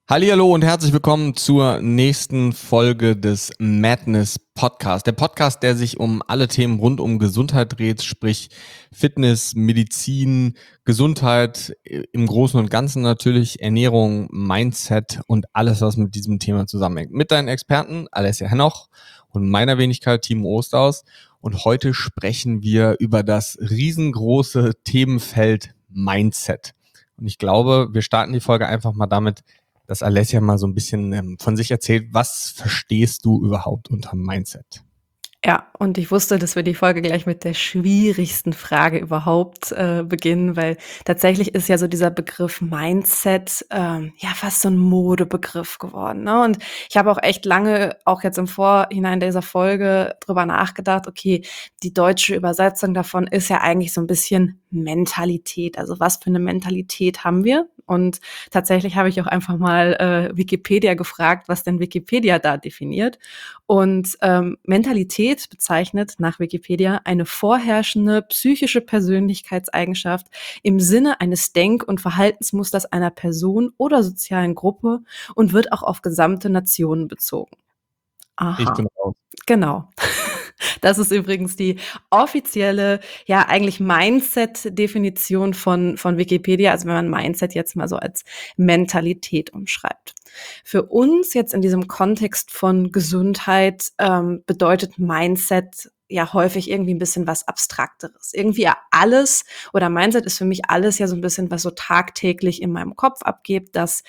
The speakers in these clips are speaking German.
Hallihallo und herzlich willkommen zur nächsten Folge des Madness Podcast. Der Podcast, der sich um alle Themen rund um Gesundheit dreht, sprich Fitness, Medizin, Gesundheit im Großen und Ganzen natürlich, Ernährung, Mindset und alles, was mit diesem Thema zusammenhängt. Mit deinen Experten Alessia Henoch und meiner Wenigkeit Timo Osterhaus. Und heute sprechen wir über das riesengroße Themenfeld Mindset. Und ich glaube, wir starten die Folge einfach mal damit, dass Alessia mal so ein bisschen von sich erzählt. Was verstehst du überhaupt unter Mindset? Ja, und ich wusste, dass wir die Folge gleich mit der schwierigsten Frage überhaupt beginnen, weil tatsächlich ist ja so dieser Begriff Mindset ja fast so ein Modebegriff geworden, ne? Und ich habe auch echt lange, auch jetzt im Vorhinein dieser Folge, drüber nachgedacht, okay, die deutsche Übersetzung davon ist ja eigentlich so ein bisschen Mentalität. Also was für eine Mentalität haben wir? Und tatsächlich habe ich auch einfach mal Wikipedia gefragt, was denn Wikipedia da definiert. Und Mentalität bezeichnet nach Wikipedia eine vorherrschende psychische Persönlichkeitseigenschaft im Sinne eines Denk- und Verhaltensmusters einer Person oder sozialen Gruppe und wird auch auf gesamte Nationen bezogen. Ich Aha, bin raus. genau. Das ist übrigens die offizielle, ja, eigentlich Mindset-Definition von Wikipedia, also wenn man Mindset jetzt mal so als Mentalität umschreibt. Für uns jetzt in diesem Kontext von Gesundheit bedeutet Mindset ja häufig irgendwie ein bisschen was Abstrakteres. Irgendwie ja alles oder Mindset ist für mich alles ja so ein bisschen, was so tagtäglich in meinem Kopf abgeht, das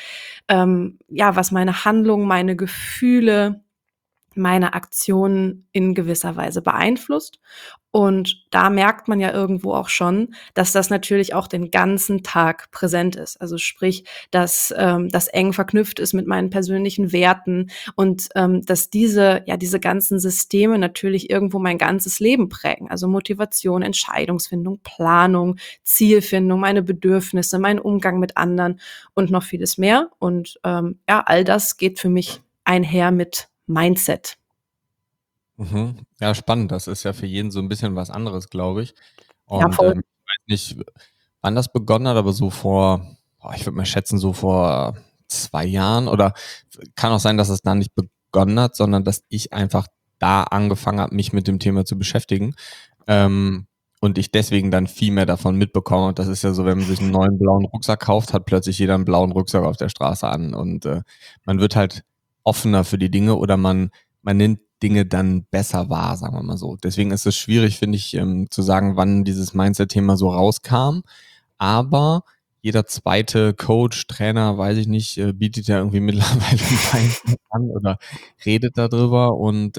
ja, was meine Handlungen, meine Gefühle, meine Aktionen in gewisser Weise beeinflusst. Und da merkt man ja irgendwo auch schon, dass das natürlich auch den ganzen Tag präsent ist. Also sprich, dass das eng verknüpft ist mit meinen persönlichen Werten und dass diese ganzen Systeme natürlich irgendwo mein ganzes Leben prägen. Also Motivation, Entscheidungsfindung, Planung, Zielfindung, meine Bedürfnisse, mein Umgang mit anderen und noch vieles mehr. Und ja, all das geht für mich einher mit Mindset. Mhm. Ja, spannend. Das ist ja für jeden so ein bisschen was anderes, glaube ich. Ja, Und, voll. ich weiß nicht, wann das begonnen hat, aber so vor ich würde mal schätzen, so vor 2 Jahren oder kann auch sein, dass es da nicht begonnen hat, sondern dass ich einfach da angefangen habe, mich mit dem Thema zu beschäftigen, ähm, und ich deswegen dann viel mehr davon mitbekomme. Und das ist ja so, wenn man sich einen neuen blauen Rucksack kauft, hat plötzlich jeder einen blauen Rucksack auf der Straße an und, man wird halt offener für die Dinge oder man nimmt Dinge dann besser wahr, sagen wir mal so. Deswegen ist es schwierig, finde ich, zu sagen, wann dieses Mindset-Thema so rauskam. Aber jeder zweite Coach, Trainer, weiß ich nicht, bietet ja irgendwie mittlerweile Mindset an oder redet darüber. Und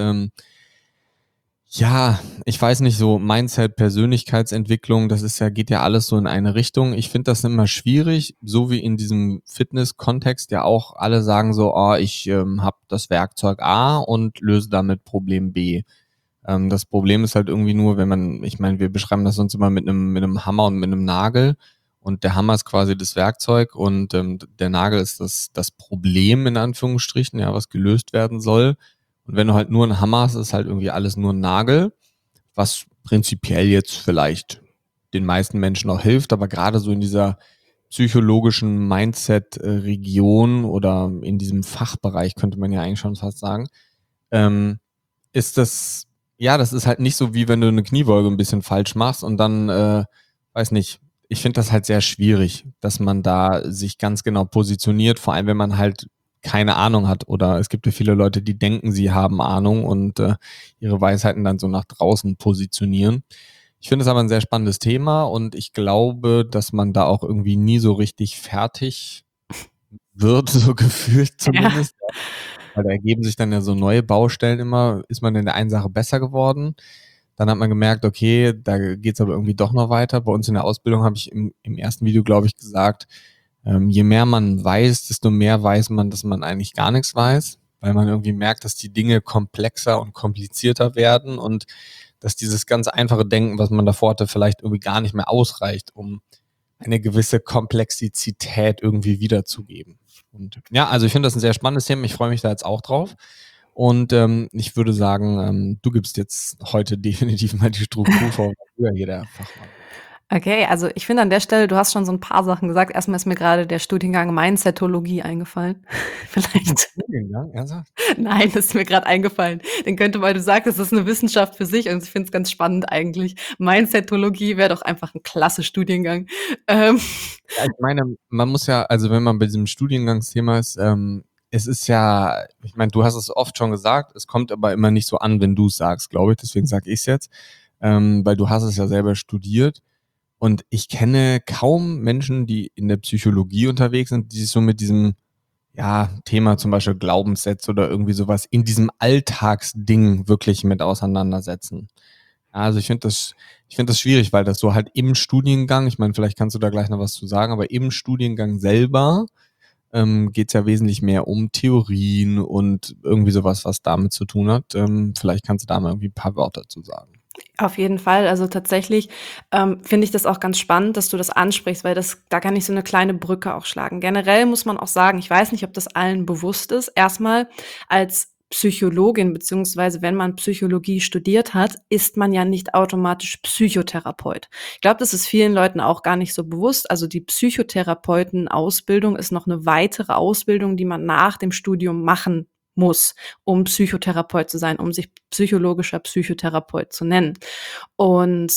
ja, ich weiß nicht, so Mindset, Persönlichkeitsentwicklung, das ist ja, geht ja alles so in eine Richtung. Ich finde das immer schwierig, so wie in diesem Fitness-Kontext ja auch alle sagen so, oh, ich habe das Werkzeug A und löse damit Problem B. Das Problem ist halt irgendwie nur, wenn man, ich meine, wir beschreiben das sonst immer mit einem Hammer und mit einem Nagel. Und der Hammer ist quasi das Werkzeug und der Nagel ist das Problem in Anführungsstrichen, ja, was gelöst werden soll. Und wenn du halt nur einen Hammer hast, ist halt irgendwie alles nur ein Nagel, was prinzipiell jetzt vielleicht den meisten Menschen auch hilft, aber gerade so in dieser psychologischen Mindset-Region oder in diesem Fachbereich könnte man ja eigentlich schon fast sagen, ähm, ist das, ja, das ist halt nicht so, wie wenn du eine Kniebeuge ein bisschen falsch machst und dann, weiß nicht, ich finde das halt sehr schwierig, dass man da sich ganz genau positioniert, vor allem wenn man halt keine Ahnung hat oder es gibt ja viele Leute, die denken, sie haben Ahnung und, ihre Weisheiten dann so nach draußen positionieren. Ich finde es aber ein sehr spannendes Thema und ich glaube, dass man da auch irgendwie nie so richtig fertig wird, so gefühlt Ja. zumindest. Weil da ergeben sich dann ja so neue Baustellen immer. Ist man in der einen Sache besser geworden? Dann hat man gemerkt, okay, da geht's aber irgendwie doch noch weiter. Bei uns in der Ausbildung habe ich im ersten Video, glaube ich, gesagt, je mehr man weiß, desto mehr weiß man, dass man eigentlich gar nichts weiß, weil man irgendwie merkt, dass die Dinge komplexer und komplizierter werden und dass dieses ganz einfache Denken, was man davor hatte, vielleicht irgendwie gar nicht mehr ausreicht, um eine gewisse Komplexität irgendwie wiederzugeben. Und ja, also ich finde das ein sehr spannendes Thema. Ich freue mich da jetzt auch drauf. Und ich würde sagen, du gibst jetzt heute definitiv mal die Struktur vor, weil du ja hier der Fachmann bist. Okay, also ich finde an der Stelle, du hast schon so ein paar Sachen gesagt. Erst mal ist mir grade der Studiengang Mindsetologie eingefallen. Ach, 'n Vielleicht Studiengang, ernsthaft? nein, das ist mir grad eingefallen. Den könnte weil du sagst, es ist 'ne Wissenschaft für sich und ich finde es ganz spannend eigentlich. Mindsetologie wäre doch einfach 'n klasse Studiengang. Ähm, Ja, ich meine, man muss ja also, wenn man bei diesem Studiengangsthema ist, es ist ja ich meine, du hast es oft schon gesagt, es kommt aber immer nicht so an, wenn du's sagst, glaube ich, deswegen sage ich's jetzt, weil du hast es ja selber studiert und ich kenne kaum Menschen, die in der Psychologie unterwegs sind, die sich so mit diesem, ja, Thema zum Beispiel Glaubenssätze oder irgendwie so was in diesem Alltagsding wirklich mit auseinandersetzen. Ja, also ich finde das schwierig, weil das so halt im Studiengang ich meine, vielleicht kannst du da gleich noch was zu sagen, aber im Studiengang selber, geht's ja wesentlich mehr um Theorien und irgendwie so was damit zu tun hat. Vielleicht kannst du da mal irgendwie 'n paar Wörter zu sagen. Auf jeden Fall. Also tatsächlich, finde ich das auch ganz spannend, dass du das ansprichst, weil das da kann ich so 'ne kleine Brücke auch schlagen. Generell muss man auch sagen, ich weiß nicht, ob das allen bewusst ist. Erst mal als Psychologin beziehungsweise wenn man Psychologie studiert hat, ist man ja nicht automatisch Psychotherapeut. Ich glaube, das ist vielen Leuten auch gar nicht so bewusst. Also die Psychotherapeutenausbildung ist noch 'ne weitere Ausbildung, die man nach dem Studium machen muss, um Psychotherapeut zu sein, um sich psychologischer Psychotherapeut zu nennen. Und,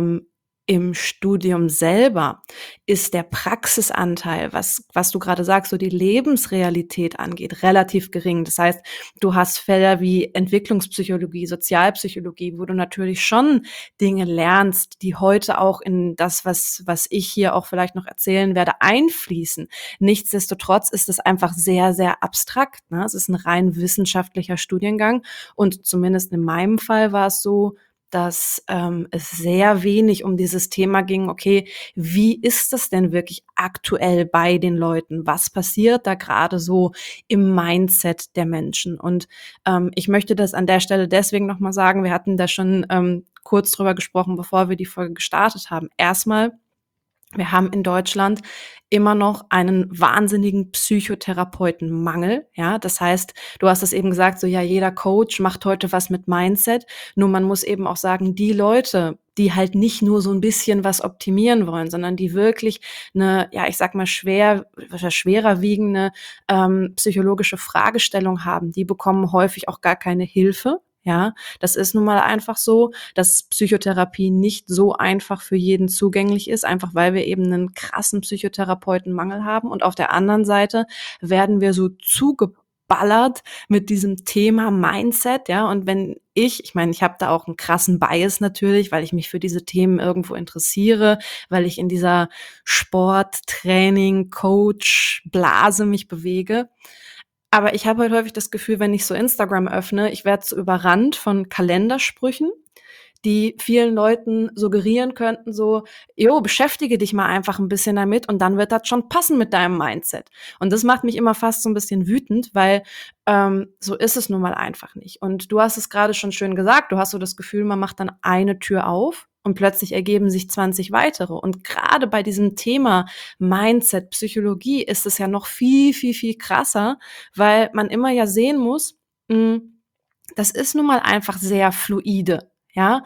im Studium selber ist der Praxisanteil, was du grade sagst, so die Lebensrealität angeht, relativ gering. Das heißt, du hast Felder wie Entwicklungspsychologie, Sozialpsychologie, wo du natürlich schon Dinge lernst, die heute auch in das, was ich hier auch vielleicht noch erzählen werde, einfließen. Nichtsdestotrotz ist es einfach sehr, sehr abstrakt, ne? Es ist 'n rein wissenschaftlicher Studiengang und zumindest in meinem Fall war es so, dass, es sehr wenig um dieses Thema ging: „Okay, wie ist das denn wirklich aktuell bei den Leuten? Was passiert da grade so im Mindset der Menschen?“ Und, ich möchte das an der Stelle deswegen noch mal sagen, wir hatten da schon, kurz drüber gesprochen, bevor wir die Folge gestartet haben. Erst mal, wir haben in Deutschland immer noch einen wahnsinnigen Psychotherapeutenmangel, ja? Das heißt, du hast es eben gesagt, so: „Ja, jeder Coach macht heute was mit Mindset.“ Nur man muss eben auch sagen, die Leute, die halt nicht nur so 'n bisschen was optimieren wollen, sondern die wirklich 'ne, ja, ich sage mal, schwerer wiegende, psychologische Fragestellung haben, die bekommen häufig auch gar keine Hilfe, ja? Das ist nun mal einfach so, dass Psychotherapie nicht so einfach für jeden zugänglich ist, einfach weil wir eben 'nen krassen Psychotherapeutenmangel haben. Und auf der anderen Seite werden wir so zugeballert mit diesem Thema Mindset, ja? Und wenn ich meine, ich habe da auch 'n krassen Bias natürlich, weil ich mich für diese Themen irgendwo interessiere, weil ich in dieser Sport, Training, Coach Blase mich bewege. Aber ich habe halt häufig das Gefühl, wenn ich so Instagram öffne, ich werde so überrannt von Kalendersprüchen, die vielen Leuten suggerieren könnten so: „Jo, beschäftige dich mal einfach 'n bisschen damit und dann wird das schon passen mit deinem Mindset.“ Und das macht mich immer fast so 'n bisschen wütend, weil, so ist es nun mal einfach nicht. Und du hast es grade schon schön gesagt, du hast so das Gefühl, man macht dann eine Tür auf und plötzlich ergeben sich 20 weitere. Und grade bei diesem Thema Mindset, Psychologie ist es ja noch viel, viel, viel krasser, weil man immer ja sehen muss, das ist nun mal einfach sehr fluide, ja?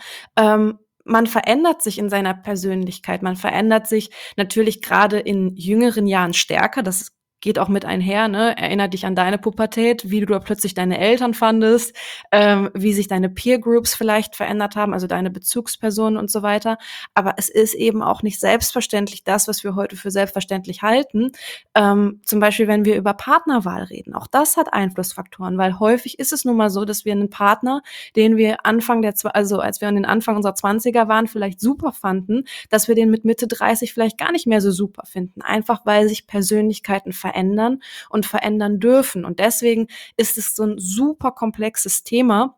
Man verändert sich in seiner Persönlichkeit. Man verändert sich natürlich grade in jüngeren Jahren stärker. Das geht auch mit einher, ne? Erinnere dich an deine Pubertät, wie du da plötzlich deine Eltern fandest, wie sich deine Peer Groups vielleicht verändert haben, also deine Bezugspersonen und so weiter. Aber es ist eben auch nicht selbstverständlich das, was wir heute für selbstverständlich halten. Zum Beispiel, wenn wir über Partnerwahl reden. Auch das hat Einflussfaktoren, weil häufig ist es nun mal so, dass wir 'nen Partner, den wir Anfang der also als wir an den Anfang unserer 20er waren, vielleicht super fanden, dass wir den mit Mitte 30 vielleicht gar nicht mehr so super finden, einfach weil sich Persönlichkeiten verändern und verändern dürfen. Und deswegen ist es so 'n super komplexes Thema,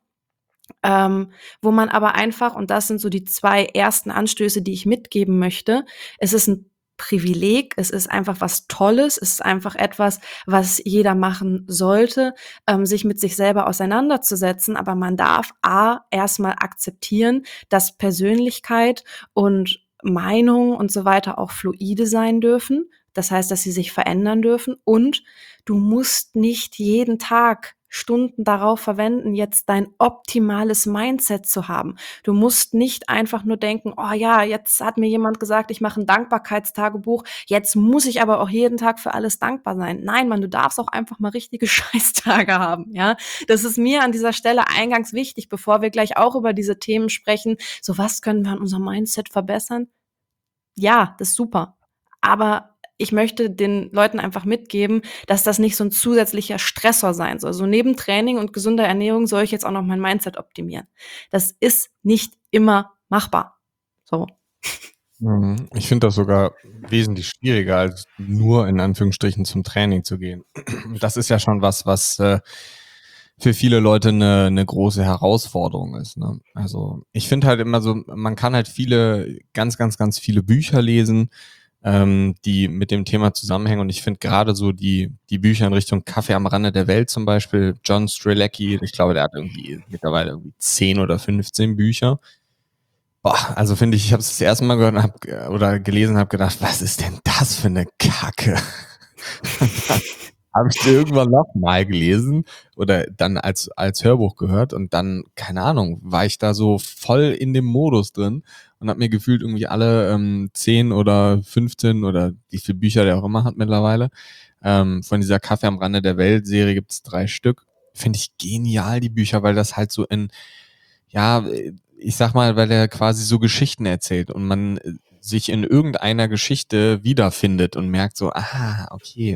wo man aber einfach und das sind so die 2 ersten Anstöße, die ich mitgeben möchte. Es ist 'n Privileg, es ist einfach was Tolles, es ist einfach etwas, was jeder machen sollte, sich mit sich selber auseinanderzusetzen, aber man darf A, erst mal akzeptieren, dass Persönlichkeit und Meinung und so weiter auch fluide sein dürfen. Das heißt, dass sie sich verändern dürfen und du musst nicht jeden Tag Stunden darauf verwenden, jetzt dein optimales Mindset zu haben. Du musst nicht einfach nur denken: „Oh ja, jetzt hat mir jemand gesagt, ich mache ein Dankbarkeitstagebuch. Jetzt muss ich aber auch jeden Tag für alles dankbar sein.“ Nein, Mann, du darfst auch einfach mal richtige Scheißtage haben, ja? Das ist mir an dieser Stelle eingangs wichtig, bevor wir gleich auch über diese Themen sprechen. So, was können wir an unserem Mindset verbessern? Ja, das ist super. Aber ich möchte den Leuten einfach mitgeben, dass das nicht so 'n zusätzlicher Stressor sein soll. So neben Training und gesunder Ernährung soll ich jetzt auch noch mein Mindset optimieren. Das ist nicht immer machbar. So. Mhm. Ich finde das sogar wesentlich schwieriger, als nur in Anführungsstrichen zum Training zu gehen. Das ist ja schon was für viele Leute eine große Herausforderung ist, ne? Also, ich finde halt immer so, man kann halt viele ganz viele Bücher lesen, die mit dem Thema zusammenhängen. Und ich finde gerade so die Bücher in Richtung Kaffee am Rande der Welt zum Beispiel, John Strzelecki, ich glaube, der hat irgendwie mittlerweile irgendwie 10 oder 15 Bücher. Boah, also finde ich habe es das erste Mal gehört und habe oder gelesen, habe gedacht: „Was ist denn das für eine Kacke?“ Und dann habe ich sie irgendwann noch mal gelesen oder dann als Hörbuch gehört und dann, keine Ahnung, war ich da so voll in dem Modus drin und habe mir gefühlt irgendwie alle, 10 oder 15 oder wie viele Bücher der auch immer hat mittlerweile, von dieser Kaffee am Rande der Welt-Serie gibt's 3 Stück. Finde ich genial, die Bücher, weil das halt so in ja, ich sag mal, weil er quasi so Geschichten erzählt und man sich in irgendeiner Geschichte wiederfindet und merkt so, ah, okay,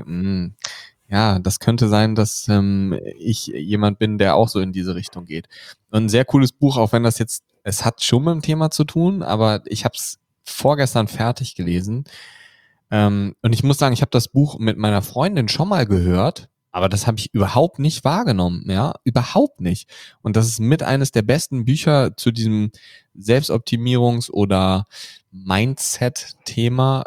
ja, das könnte sein, dass ich jemand bin, der auch so in diese Richtung geht. Und ein sehr cooles Buch, auch wenn das jetzt, es hat schon mit dem Thema zu tun, aber ich habe es vorgestern fertig gelesen. Und ich muss sagen, ich habe das Buch mit meiner Freundin schon mal gehört, aber das habe ich überhaupt nicht wahrgenommen, ja, überhaupt nicht. Und das ist mit eines der besten Bücher zu diesem Selbstoptimierungs- oder Mindset-Thema.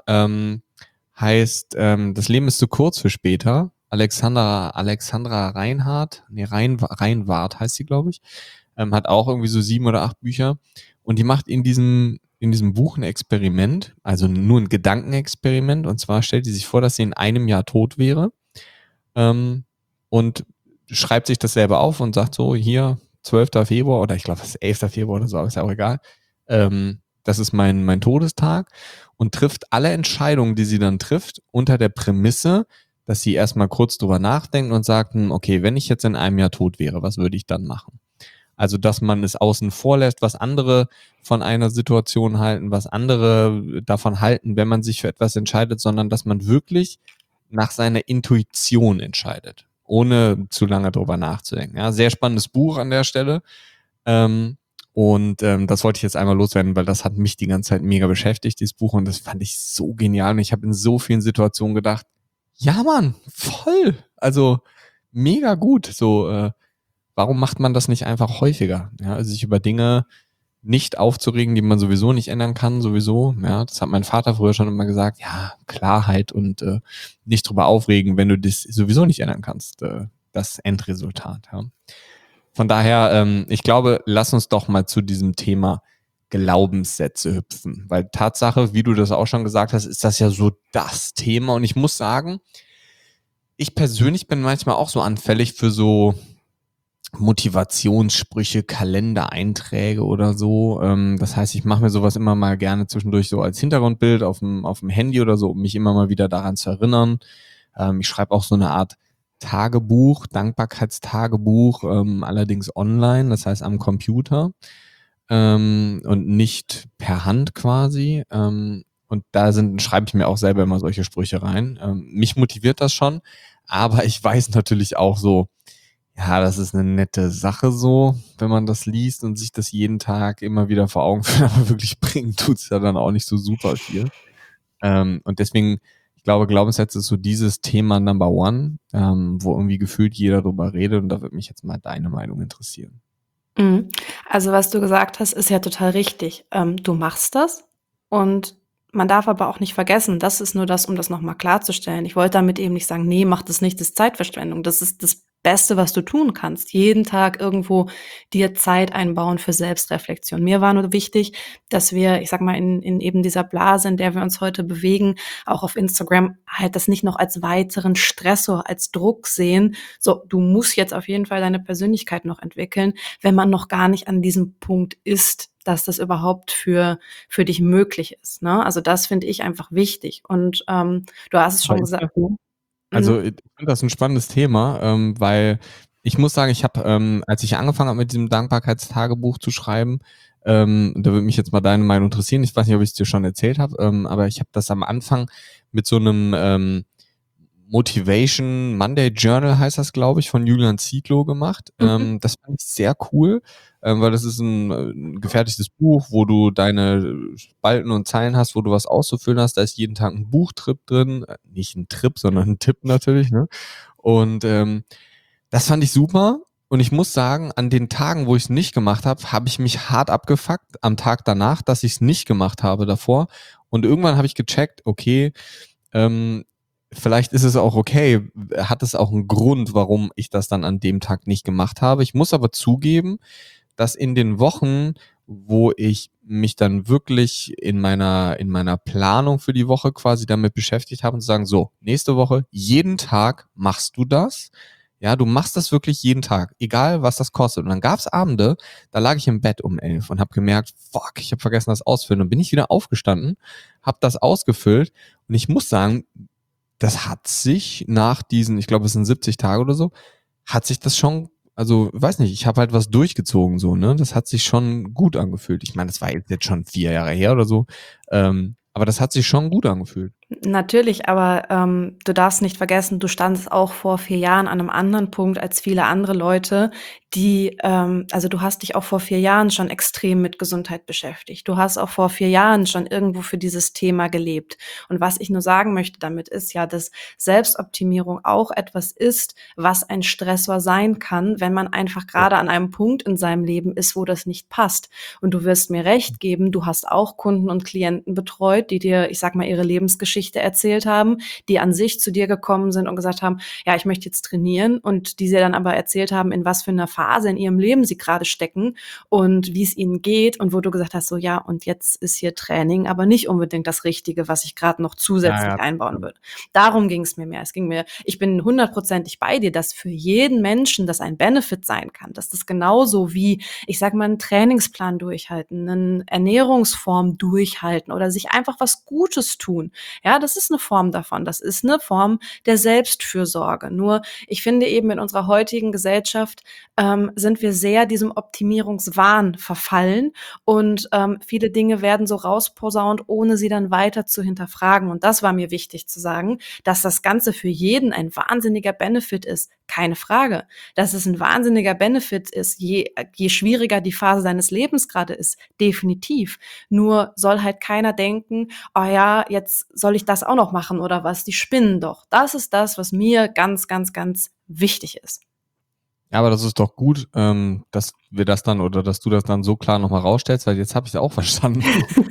Heißt, das Leben ist zu kurz für später. Alexandra Reinhardt, nee, Reinwart heißt sie, glaube ich, hat auch irgendwie so 7 oder 8 Bücher. Und die macht in diesem Buch ein Experiment, also nur ein Gedankenexperiment. Und zwar stellt die sich vor, dass sie in einem Jahr tot wäre, ähm, und schreibt sich das selber auf und sagt so, hier, 12. Februar oder ich glaube, das ist 11. Februar oder so, aber ist ja auch egal. Das ist mein Todestag und trifft alle Entscheidungen, die sie dann trifft, unter der Prämisse, dass sie erstmal kurz drüber nachdenkt und sagt, okay, wenn ich jetzt in einem Jahr tot wäre, was würde ich dann machen? Also, dass man es außen vor lässt, was andere von einer Situation halten, was andere davon halten, wenn man sich für etwas entscheidet, sondern dass man wirklich nach seiner Intuition entscheidet, ohne zu lange drüber nachzudenken. Ja, sehr spannendes Buch an der Stelle. Das wollte ich jetzt einmal loswerden, weil das hat mich die ganze Zeit mega beschäftigt, dieses Buch, und das fand ich so genial. Und ich habe in so vielen Situationen gedacht, ja Mann, voll. Also mega gut. So, warum macht man das nicht einfach häufiger? Ja, also sich über Dinge nicht aufzuregen, die man sowieso nicht ändern kann, sowieso. Ja, das hat mein Vater früher schon immer gesagt. Ja, Klarheit und nicht drüber aufregen, wenn du das sowieso nicht ändern kannst. Das Endresultat. Ja. Von daher, ich glaube, lass uns doch mal zu diesem Thema Glaubenssätze hüpfen. Weil Tatsache, wie du das auch schon gesagt hast, ist das ja so das Thema. Und ich muss sagen, ich persönlich bin manchmal auch so anfällig für so Motivationssprüche, Kalendereinträge oder so. Das heißt, ich mache mir sowas immer mal gerne zwischendurch so als Hintergrundbild auf dem Handy oder so, um mich immer mal wieder daran zu erinnern. Ich schreibe auch so eine Art Tagebuch, Dankbarkeitstagebuch, allerdings online, das heißt am Computer, und nicht per Hand quasi. Und da schreibe ich mir auch selber immer solche Sprüche rein. Mich motiviert das schon, aber ich weiß natürlich auch so, ja, das ist eine nette Sache so, wenn man das liest und sich das jeden Tag immer wieder vor Augen führt, aber wirklich bringen tut's ja dann auch nicht so super viel. Und deswegen, ich glaube, Glaubenssätze ist so dieses Thema Number One, wo irgendwie gefühlt jeder drüber redet, und da würde mich jetzt mal deine Meinung interessieren. Mhm. Also, was du gesagt hast, ist ja total richtig. Du machst das und man darf aber auch nicht vergessen, das ist nur das, um das noch mal klarzustellen. Ich wollte damit eben nicht sagen: „Ne, mach das nicht, das ist Zeitverschwendung.“ Das Beste, was du tun kannst. Jeden Tag irgendwo dir Zeit einbauen für Selbstreflexion. Mir war nur wichtig, dass wir, ich sage mal, in eben dieser Blase, in der wir uns heute bewegen, auch auf Instagram, halt das nicht noch als weiteren Stressor, als Druck sehen. So, du musst jetzt auf jeden Fall deine Persönlichkeit noch entwickeln, wenn man noch gar nicht an diesem Punkt ist, dass das überhaupt für dich möglich ist, ne? Also, das finde ich einfach wichtig. Und, du hast es Aber schon ist gesagt. das so? Mhm, Also, ich finde das 'n spannendes Thema, weil ich muss sagen, ich habe, als ich angefangen habe, mit diesem Dankbarkeitstagebuch zu schreiben, da würde mich jetzt mal deine Meinung interessieren. Ich weiß nicht, ob ich's dir schon erzählt habe, aber ich habe das am Anfang mit so 'nem, Motivation Monday Journal heißt das, glaube ich, von Julian Zietlow gemacht. mhm. Das fand ich sehr cool, weil das ist 'n gefertigtes Buch, wo du deine Spalten und Zeilen hast, wo du was auszufüllen hast. Da ist jeden Tag 'n Buchtrip drin. Nicht 'n Trip, sondern 'n Tipp natürlich, ne? Und, das fand ich super. Und ich muss sagen, an den Tagen, wo ich's nicht gemacht habe, habe ich mich hart abgefuckt am Tag danach, dass ich's nicht gemacht habe davor. Und irgendwann habe ich gecheckt, okay, ähm, vielleicht ist es auch okay, hat es auch einen Grund, warum ich das dann an dem Tag nicht gemacht habe. Ich muss aber zugeben, dass in den Wochen, wo ich mich dann wirklich in meiner Planung für die Woche quasi damit beschäftigt habe und zu sagen: „So, nächste Woche, jeden Tag machst du das.“ Ja, du machst das wirklich jeden Tag, egal was das kostet. Und dann gab's Abende, da lag ich im Bett um 11 und habe gemerkt: „Fuck, ich habe vergessen, das auszufüllen.“ Dann bin ich wieder aufgestanden, habe das ausgefüllt und ich muss sagen, das hat sich nach diesen, ich glaube, es sind 70 Tage oder so, hat sich das schon, also, weiß nicht, ich habe halt was durchgezogen so, ne? Das hat sich schon gut angefühlt. Ich meine, das war jetzt schon 4 Jahre her oder so, aber das hat sich schon gut angefühlt. Natürlich, aber, du darfst nicht vergessen, du standest auch vor 4 Jahren an einem anderen Punkt als viele andere Leute, die also, du hast dich auch vor 4 Jahren schon extrem mit Gesundheit beschäftigt. Du hast auch vor 4 Jahren schon irgendwo für dieses Thema gelebt. Und was ich nur sagen möchte damit ist ja, dass Selbstoptimierung auch etwas ist, was ein Stressor sein kann, wenn man einfach gerade an einem Punkt in seinem Leben ist, wo das nicht passt. Und du wirst mir recht geben, du hast auch Kunden und Klienten betreut, die dir, ich sage mal, ihre Lebensgeschichte erzählt haben, die an sich zu dir gekommen sind und gesagt haben: „Ja, ich möchte jetzt trainieren“, und die dir dann aber erzählt haben, in was für einer Phase in ihrem Leben sie gerade stecken und wie es ihnen geht, und wo du gesagt hast: „So, ja, und jetzt ist hier Training aber nicht unbedingt das Richtige, was ich gerade noch Ja, zusätzlich ja, einbauen total. würde.“ Darum ging es mir mehr. Es ging mir Ich bin hundertprozentig bei dir, dass für jeden Menschen das ein Benefit sein kann, dass das genauso wie, ich sage mal, 'n Trainingsplan durchhalten, 'nen Ernährungsform durchhalten oder sich einfach was Gutes tun. Ja, das ist eine Form davon. Das ist eine Form der Selbstfürsorge. Nur, ich finde eben, in unserer heutigen Gesellschaft, sind wir sehr diesem Optimierungswahn verfallen, und, viele Dinge werden so rausposaunt, ohne sie dann weiter zu hinterfragen. Und das war mir wichtig zu sagen, dass das Ganze für jeden ein wahnsinniger Benefit ist, keine Frage. Dass es ein wahnsinniger Benefit ist, je schwieriger die Phase deines Lebens gerade ist, definitiv. Nur soll halt keiner denken: „Oh ja, jetzt soll ich das auch noch machen oder was? Die spinnen doch.“ Das ist das, was mir ganz, ganz, ganz wichtig ist. Ja, aber das ist doch gut, dass wir das dann oder dass du das dann so klar noch mal rausstellst, weil jetzt habe ich's auch verstanden.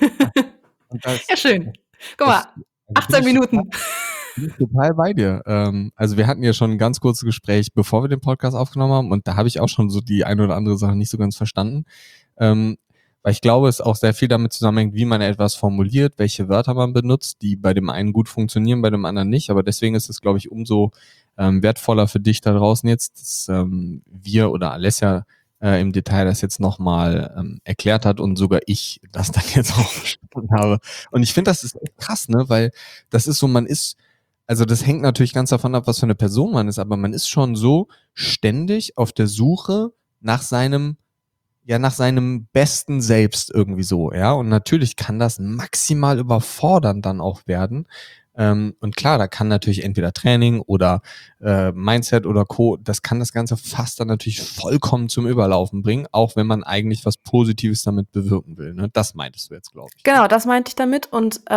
Und Ja, schön. Guck mal, das also, 18 Minuten. bin ich total bei dir. Also, wir hatten ja schon 'n ganz kurzes Gespräch, bevor wir den Podcast aufgenommen haben, und da habe ich auch schon so die eine oder andere Sache nicht so ganz verstanden. Ähm, Weil ich glaube, es auch sehr viel damit zusammenhängt, wie man etwas formuliert, welche Wörter man benutzt, die bei dem einen gut funktionieren, bei dem anderen nicht. Aber deswegen ist es, glaube ich, umso, wertvoller für dich da draußen jetzt, dass, wir oder Alessia, im Detail das jetzt noch mal, erklärt hat und sogar ich das dann jetzt auch verstanden habe. Und ich finde, das ist echt krass, ne, weil das ist so, man ist, also, das hängt natürlich ganz davon ab, was für eine Person man ist, aber man ist schon so ständig auf der Suche nach seinem, ja, nach seinem besten Selbst irgendwie so, ja? Und natürlich kann das maximal überfordernd dann auch werden. Und klar, da kann natürlich entweder Training oder, Mindset oder Co., das kann das Ganze fast dann natürlich vollkommen zum Überlaufen bringen, auch wenn man eigentlich was Positives damit bewirken will, ne? Das meintest du jetzt, glaube ich, ne? Genau, das meinte ich damit, und,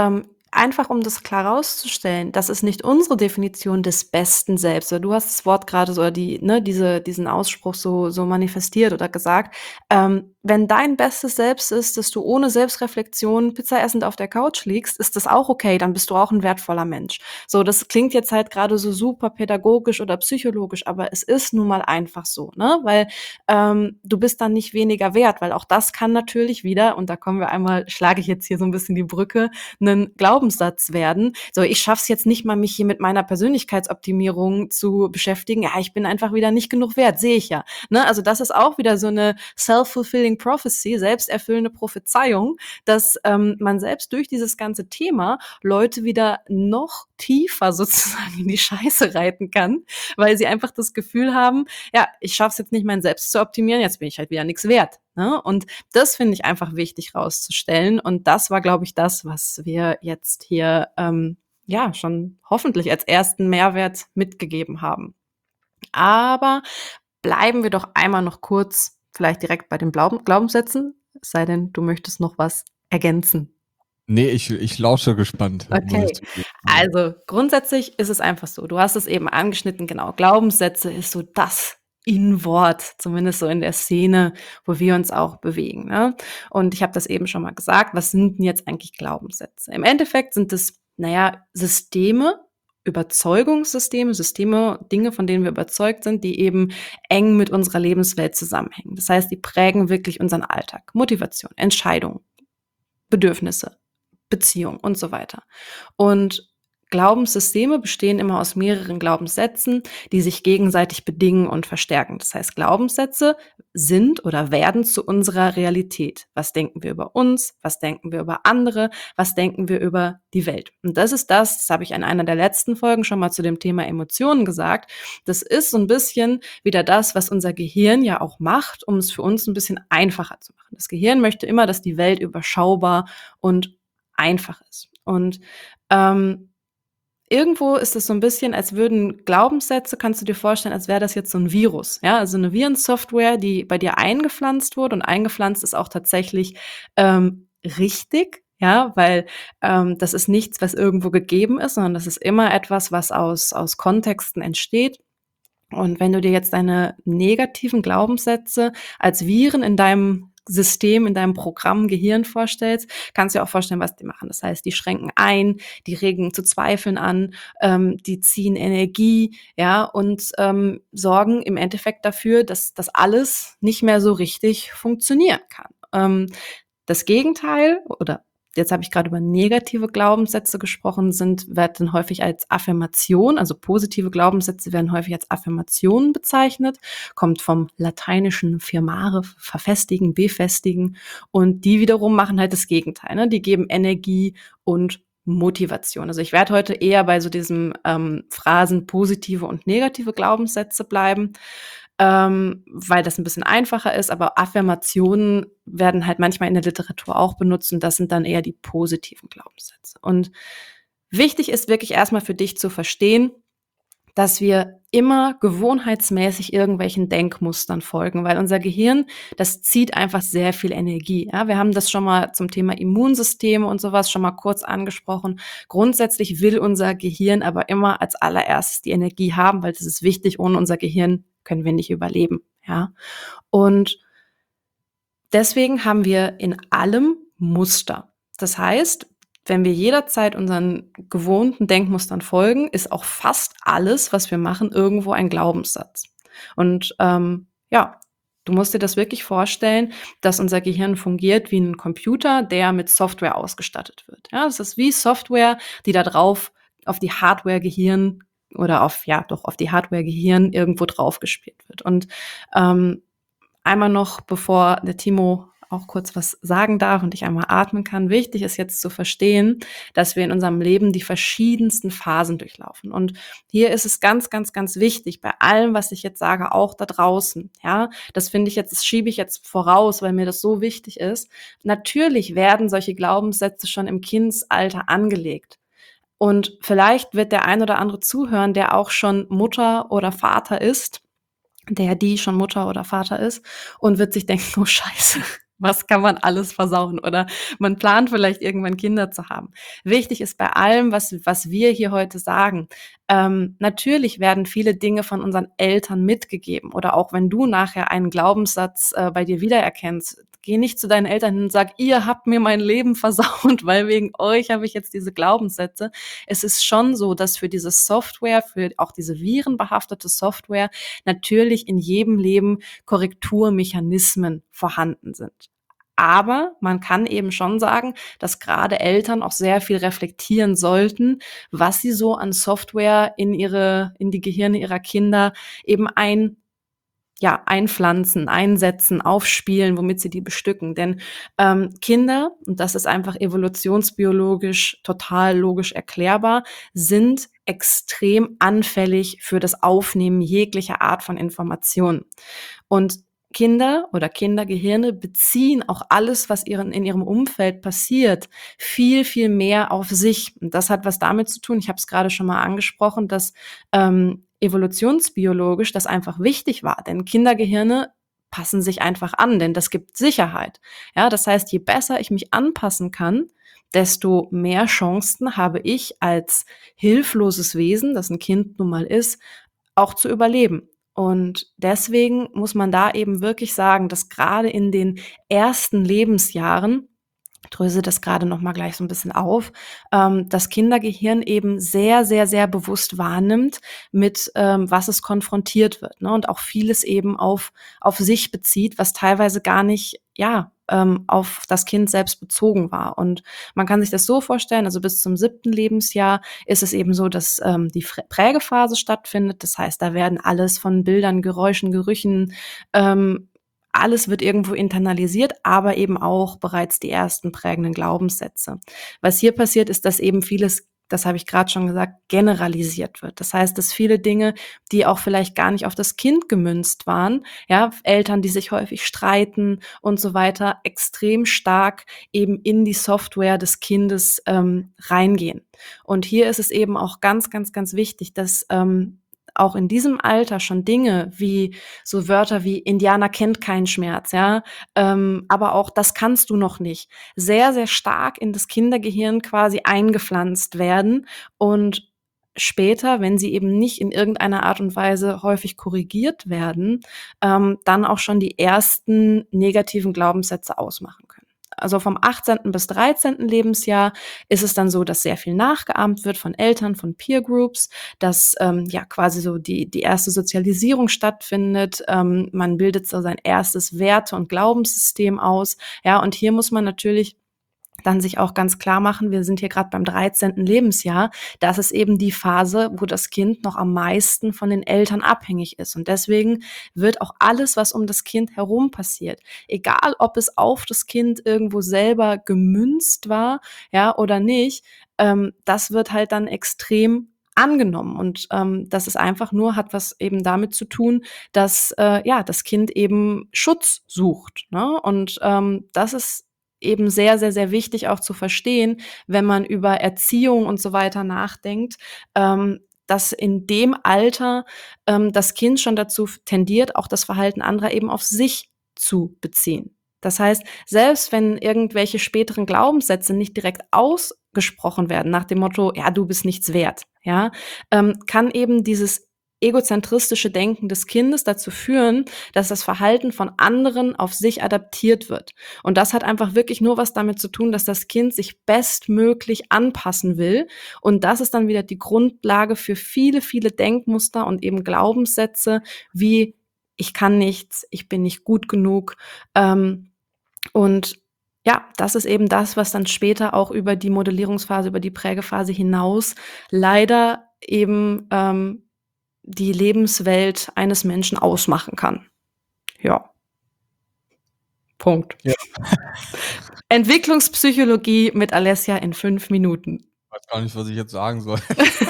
Einfach um das klar rauszustellen, das ist nicht unsere Definition des besten Selbst. Oder du hast das Wort gerade so oder diesen Ausspruch so manifestiert oder gesagt. Wenn dein bestes Selbst ist, dass du ohne Selbstreflexion Pizza essend auf der Couch liegst, ist das auch okay, dann bist du auch ein wertvoller Mensch. So, das klingt jetzt halt gerade so super pädagogisch oder psychologisch, aber es ist nun mal einfach so, ne? Weil, du bist dann nicht weniger wert, weil auch das kann natürlich wieder, und da kommen wir einmal schlage ich jetzt hier so ein bisschen die Brücke, 'nen Glaubenssatz werden. So, ich schaffe es jetzt nicht mal, mich hier mit meiner Persönlichkeitsoptimierung zu beschäftigen. Ja, ich bin einfach wieder nicht genug wert, sehe ich ja. Ne? Also das ist auch wieder so eine self-fulfilling prophecy, selbsterfüllende Prophezeiung, dass man selbst durch dieses ganze Thema Leute wieder noch tiefer sozusagen in die Scheiße reiten kann, weil sie einfach das Gefühl haben, ja, ich schaffe es jetzt nicht, mein Selbst zu optimieren, jetzt bin ich halt wieder nichts wert. Ne? Und das finde ich einfach wichtig rauszustellen. Und das war, glaube ich, das, was wir jetzt hier ja schon hoffentlich als ersten Mehrwert mitgegeben haben. Aber bleiben wir doch einmal noch kurz vielleicht direkt bei den Glaubenssätzen, es sei denn, du möchtest noch was ergänzen. Ne, ich lausche gespannt, muss ich Okay, zugeben. Ja. also grundsätzlich ist es einfach so. Du hast es eben angeschnitten, genau. Glaubenssätze ist so das In-Wort, zumindest so in der Szene, wo wir uns auch bewegen. Ne? Und ich habe das eben schon mal gesagt. Was sind denn jetzt eigentlich Glaubenssätze? Im Endeffekt sind es, naja, Systeme, Überzeugungssysteme, Systeme, Dinge, von denen wir überzeugt sind, die eben eng mit unserer Lebenswelt zusammenhängen. Das heißt, die prägen wirklich unseren Alltag, Motivation, Entscheidungen, Bedürfnisse, Beziehung und so weiter. Und Glaubenssysteme bestehen immer aus mehreren Glaubenssätzen, die sich gegenseitig bedingen und verstärken. Das heißt, Glaubenssätze sind oder werden zu unserer Realität. Was denken wir über uns? Was denken wir über andere? Was denken wir über die Welt? Und das habe ich in einer der letzten Folgen schon mal zu dem Thema Emotionen gesagt. Das ist so ein bisschen wieder das, was unser Gehirn ja auch macht, um es für uns ein bisschen einfacher zu machen. Das Gehirn möchte immer, dass die Welt überschaubar und einfach ist. Und irgendwo ist es so ein bisschen, als würden Glaubenssätze, kannst du dir vorstellen, als wäre das jetzt so ein Virus, ja? Also eine Virensoftware, die bei dir eingepflanzt wurde, und eingepflanzt ist auch tatsächlich richtig, ja, weil das ist nichts, was irgendwo gegeben ist, sondern das ist immer etwas, was aus Kontexten entsteht. Und wenn du dir jetzt deine negativen Glaubenssätze als Viren in deinem System, in deinem Programm Gehirn vorstellst, kannst du dir auch vorstellen, was die machen. Das heißt, die schränken ein, die regen zu Zweifeln an, die ziehen Energie, ja, und sorgen im Endeffekt dafür, dass das alles nicht mehr so richtig funktionieren kann. Das Gegenteil, oder jetzt habe ich gerade über negative Glaubenssätze gesprochen, werden häufig als Affirmation, also positive Glaubenssätze werden häufig als Affirmationen bezeichnet, kommt vom lateinischen firmare, verfestigen, befestigen, und die wiederum machen halt das Gegenteil, ne? Die geben Energie und Motivation. Also ich werde heute eher bei so diesem Phrasen positive und negative Glaubenssätze bleiben, weil das ein bisschen einfacher ist, aber Affirmationen werden halt manchmal in der Literatur auch benutzt, und das sind dann eher die positiven Glaubenssätze. Und wichtig ist wirklich erstmal für dich zu verstehen, dass wir immer gewohnheitsmäßig irgendwelchen Denkmustern folgen, weil unser Gehirn, das zieht einfach sehr viel Energie. Ja, wir haben das schon mal zum Thema Immunsysteme und sowas schon mal kurz angesprochen. Grundsätzlich will unser Gehirn aber immer als allererstes die Energie haben, weil das ist wichtig. Ohne unser Gehirn können wir nicht überleben. Ja, und deswegen haben wir in allem Muster. Das heißt, wenn wir jederzeit unseren gewohnten Denkmustern folgen, ist auch fast alles, was wir machen, irgendwo ein Glaubenssatz. Und ja, du musst dir das wirklich vorstellen, dass unser Gehirn fungiert wie ein Computer, der mit Software ausgestattet wird. Ja, das ist wie Software, die da drauf auf die Hardware Gehirn oder auf die Hardware Gehirn irgendwo drauf gespielt wird. Und einmal noch, bevor der Timo auch kurz was sagen darf und ich einmal atmen kann. Wichtig ist jetzt zu verstehen, dass wir in unserem Leben die verschiedensten Phasen durchlaufen. Und hier ist es ganz, ganz, ganz wichtig, bei allem, was ich jetzt sage, auch da draußen, ja, das finde ich jetzt, das schiebe ich jetzt voraus, weil mir das so wichtig ist. Natürlich werden solche Glaubenssätze schon im Kindesalter angelegt. Und vielleicht wird der ein oder andere zuhören, der auch schon Mutter oder Vater ist, die schon Mutter oder Vater ist, und wird sich denken, oh Scheiße, Was kann man alles versauen? Oder man plant vielleicht irgendwann Kinder zu haben. Wichtig ist bei allem, was wir hier heute sagen, natürlich werden viele Dinge von unseren Eltern mitgegeben. Oder auch wenn du nachher einen Glaubenssatz bei dir wiedererkennst, geh nicht zu deinen Eltern hin und sag, ihr habt mir mein Leben versaut, weil wegen euch habe ich jetzt diese Glaubenssätze. Es ist schon so, dass für diese Software, für auch diese virenbehaftete Software, natürlich in jedem Leben Korrekturmechanismen vorhanden sind. Aber man kann eben schon sagen, dass gerade Eltern auch sehr viel reflektieren sollten, was sie so an Software in die Gehirne ihrer Kinder eben einpflanzen, einsetzen, aufspielen, womit sie die bestücken. Denn Kinder, und das ist einfach evolutionsbiologisch total logisch erklärbar, sind extrem anfällig für das Aufnehmen jeglicher Art von Informationen. Und Kinder oder Kindergehirne beziehen auch alles, was in ihrem Umfeld passiert, viel, viel mehr auf sich. Und das hat was damit zu tun, ich habe es gerade schon mal angesprochen, dass evolutionsbiologisch das einfach wichtig war. Denn Kindergehirne passen sich einfach an, denn das gibt Sicherheit. Ja, das heißt, je besser ich mich anpassen kann, desto mehr Chancen habe ich als hilfloses Wesen, das ein Kind nun mal ist, auch zu überleben. Und deswegen muss man da eben wirklich sagen, dass gerade in den ersten Lebensjahren, dröse das gerade noch mal gleich so ein bisschen auf, das Kindergehirn eben sehr, sehr, sehr bewusst wahrnimmt, mit was es konfrontiert wird, ne? Und auch vieles eben auf sich bezieht, was teilweise gar nicht, auf das Kind selbst bezogen war. Und man kann sich das so vorstellen, also bis zum 7. Lebensjahr ist es eben so, dass die Prägephase stattfindet. Das heißt, da werden alles von Bildern, Geräuschen, Gerüchen, alles wird irgendwo internalisiert, aber eben auch bereits die ersten prägenden Glaubenssätze. Was hier passiert, ist, dass eben vieles, das habe ich gerade schon gesagt, generalisiert wird. Das heißt, dass viele Dinge, die auch vielleicht gar nicht auf das Kind gemünzt waren, ja, Eltern, die sich häufig streiten und so weiter, extrem stark eben in die Software des Kindes reingehen. Und hier ist es eben auch ganz, ganz, ganz wichtig, dass auch in diesem Alter schon Dinge wie so Wörter wie Indianer kennt keinen Schmerz, ja, aber auch das kannst du noch nicht, sehr, sehr stark in das Kindergehirn quasi eingepflanzt werden und später, wenn sie eben nicht in irgendeiner Art und Weise häufig korrigiert werden, dann auch schon die ersten negativen Glaubenssätze ausmachen können. Also vom 18. bis 13. Lebensjahr ist es dann so, dass sehr viel nachgeahmt wird von Eltern, von Peer Groups, dass quasi so die erste Sozialisierung stattfindet. Man bildet so sein erstes Werte- und Glaubenssystem aus. Ja, und hier muss man natürlich dann sich auch ganz klar machen, wir sind hier gerade beim 13. Lebensjahr, das ist eben die Phase, wo das Kind noch am meisten von den Eltern abhängig ist. Und deswegen wird auch alles, was um das Kind herum passiert, egal ob es auf das Kind irgendwo selber gemünzt war, ja, oder nicht, das wird halt dann extrem angenommen. Und das ist einfach nur, hat was eben damit zu tun, dass das Kind eben Schutz sucht. Ne? Und das ist eben sehr, sehr, sehr wichtig auch zu verstehen, wenn man über Erziehung und so weiter nachdenkt, dass in dem Alter das Kind schon dazu tendiert, auch das Verhalten anderer eben auf sich zu beziehen. Das heißt, selbst wenn irgendwelche späteren Glaubenssätze nicht direkt ausgesprochen werden, nach dem Motto, ja, du bist nichts wert, ja, kann eben dieses egozentristische Denken des Kindes dazu führen, dass das Verhalten von anderen auf sich adaptiert wird. Und das hat einfach wirklich nur was damit zu tun, dass das Kind sich bestmöglich anpassen will. Und das ist dann wieder die Grundlage für viele, viele Denkmuster und eben Glaubenssätze wie ich kann nichts, ich bin nicht gut genug. Und ja, das ist eben das, was dann später auch über die Modellierungsphase, über die Prägephase hinaus leider eben die Lebenswelt eines Menschen ausmachen kann. Ja, Punkt. Ja. Entwicklungspsychologie mit Alessia in 5 Minuten. Ich weiß gar nicht, was ich jetzt sagen soll.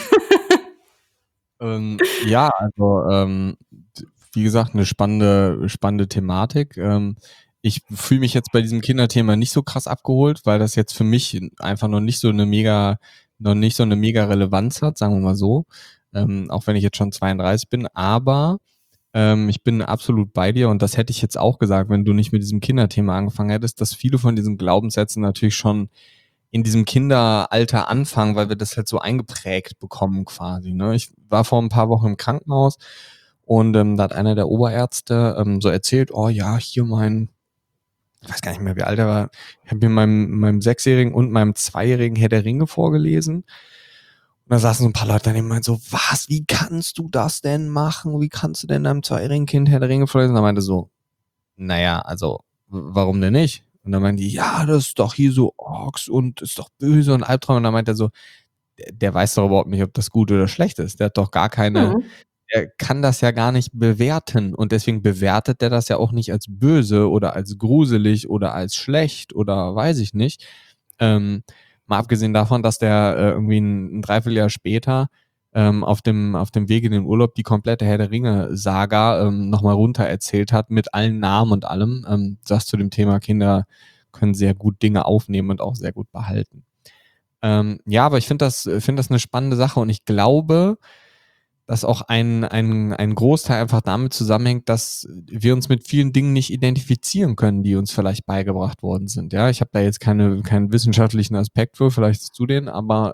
Ja, also, wie gesagt, eine spannende Thematik. Ich fühle mich jetzt bei diesem Kinderthema nicht so krass abgeholt, weil das jetzt für mich einfach noch nicht so eine mega Relevanz hat, sagen wir mal so, auch wenn ich jetzt schon 32 bin. Aber Ich bin absolut bei dir und das hätte ich jetzt auch gesagt, wenn du nicht mit diesem Kinderthema angefangen hättest, dass viele von diesen Glaubenssätzen natürlich schon in diesem Kinderalter anfangen, weil wir das halt so eingeprägt bekommen quasi. Ne? Ich war vor ein paar Wochen im Krankenhaus und da hat einer der Oberärzte so erzählt, oh ja, hier ich weiß gar nicht mehr, wie alt er war, ich habe mir meinem Sechsjährigen und meinem Zweijährigen Herr der Ringe vorgelesen. Und da saßen so ein paar Leute daneben und meinten so, was, wie kannst du das denn machen? Wie kannst du denn deinem zweijährigen Kind Herr der Ringe vorlesen? Und er meinte so, naja, also, warum denn nicht? Und dann meinen die, ja, das ist doch hier so Orks und ist doch böse und Albtraum. Und dann meint er so, der weiß doch überhaupt nicht, ob das gut oder schlecht ist. Der hat doch gar keine, Mhm. er kann das ja gar nicht bewerten und deswegen bewertet der das ja auch nicht als böse oder als gruselig oder als schlecht oder weiß ich nicht. Mal abgesehen davon, dass der irgendwie ein Dreivierteljahr später auf dem Weg in den Urlaub die komplette Herr der Ringe-Saga nochmal runter erzählt hat mit allen Namen und allem. Das zu dem Thema Kinder können sehr gut Dinge aufnehmen und auch sehr gut behalten. Ja, aber ich finde das eine spannende Sache und ich glaube, dass auch ein Großteil einfach damit zusammenhängt, dass wir uns mit vielen Dingen nicht identifizieren können, die uns vielleicht beigebracht worden sind. Ja, ich habe da jetzt keinen wissenschaftlichen Aspekt für, vielleicht zu denen, aber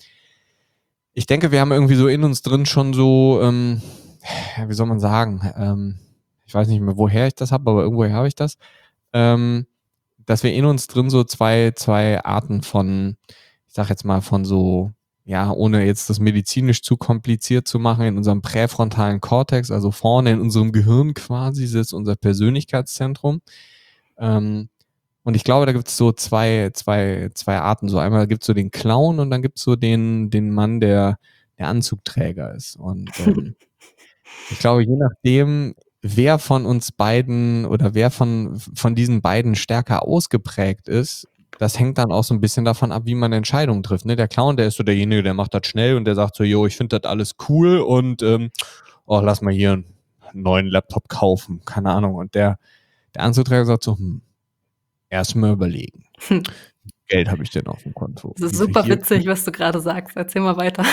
ich denke, wir haben irgendwie so in uns drin schon so, ja, wie soll man sagen, ich weiß nicht mehr, woher ich das habe, aber irgendwoher habe ich das, ähm, dass wir in uns drin so zwei Arten von, ich sag jetzt mal, von so, ja, ohne jetzt das medizinisch zu kompliziert zu machen, in unserem präfrontalen Kortex, also vorne in unserem Gehirn quasi, sitzt unser Persönlichkeitszentrum. Und ich glaube, da gibt es so zwei Arten. So einmal gibt es so den Clown und dann gibt es so den Mann, der Anzugträger ist. Und ich glaube, je nachdem, wer von uns beiden oder wer von diesen beiden stärker ausgeprägt ist, das hängt dann auch so ein bisschen davon ab, wie man Entscheidungen trifft. Ne? Der Clown, der ist so derjenige, der macht das schnell und der sagt so, jo, ich finde das alles cool und oh, lass mal hier einen neuen Laptop kaufen, keine Ahnung. Und der Anzugträger sagt so, erst mal überlegen. Geld habe ich denn auf dem Konto? Das ist Wie viel super hier? witzig, was du gerade sagst. Erzähl mal weiter.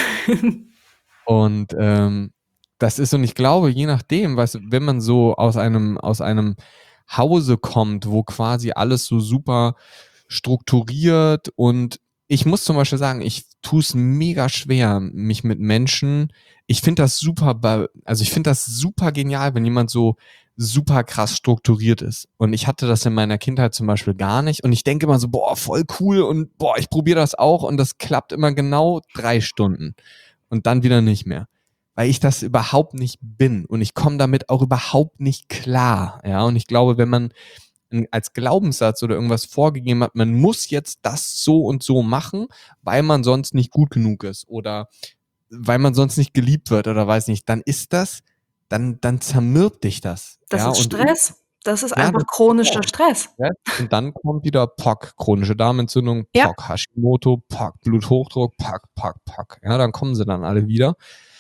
Und das ist, und ich glaube, je nachdem, was, wenn man so aus einem Hause kommt, wo quasi alles so super strukturiert und ich muss zum Beispiel sagen, ich tue es mega schwer, mich mit Menschen, ich finde das super, also ich finde das super genial, wenn jemand so super krass strukturiert ist. Und ich hatte das in meiner Kindheit zum Beispiel gar nicht. Und ich denke immer so, boah, voll cool und boah, ich probiere das auch und das klappt immer genau 3 Stunden und dann wieder nicht mehr. Weil ich das überhaupt nicht bin und ich komme damit auch überhaupt nicht klar. Ja, und ich glaube, wenn man als Glaubenssatz oder irgendwas vorgegeben hat, man muss jetzt das so und so machen, weil man sonst nicht gut genug ist oder weil man sonst nicht geliebt wird oder weiß nicht, dann ist das, dann zermürbt dich das. Das Ja, ist und Stress. Das ist ja, einfach chronischer Stress. und dann kommt wieder POC, chronische Darmentzündung, Ja, POC, Hashimoto, POC, Bluthochdruck, POC. Ja, dann kommen sie dann alle wieder.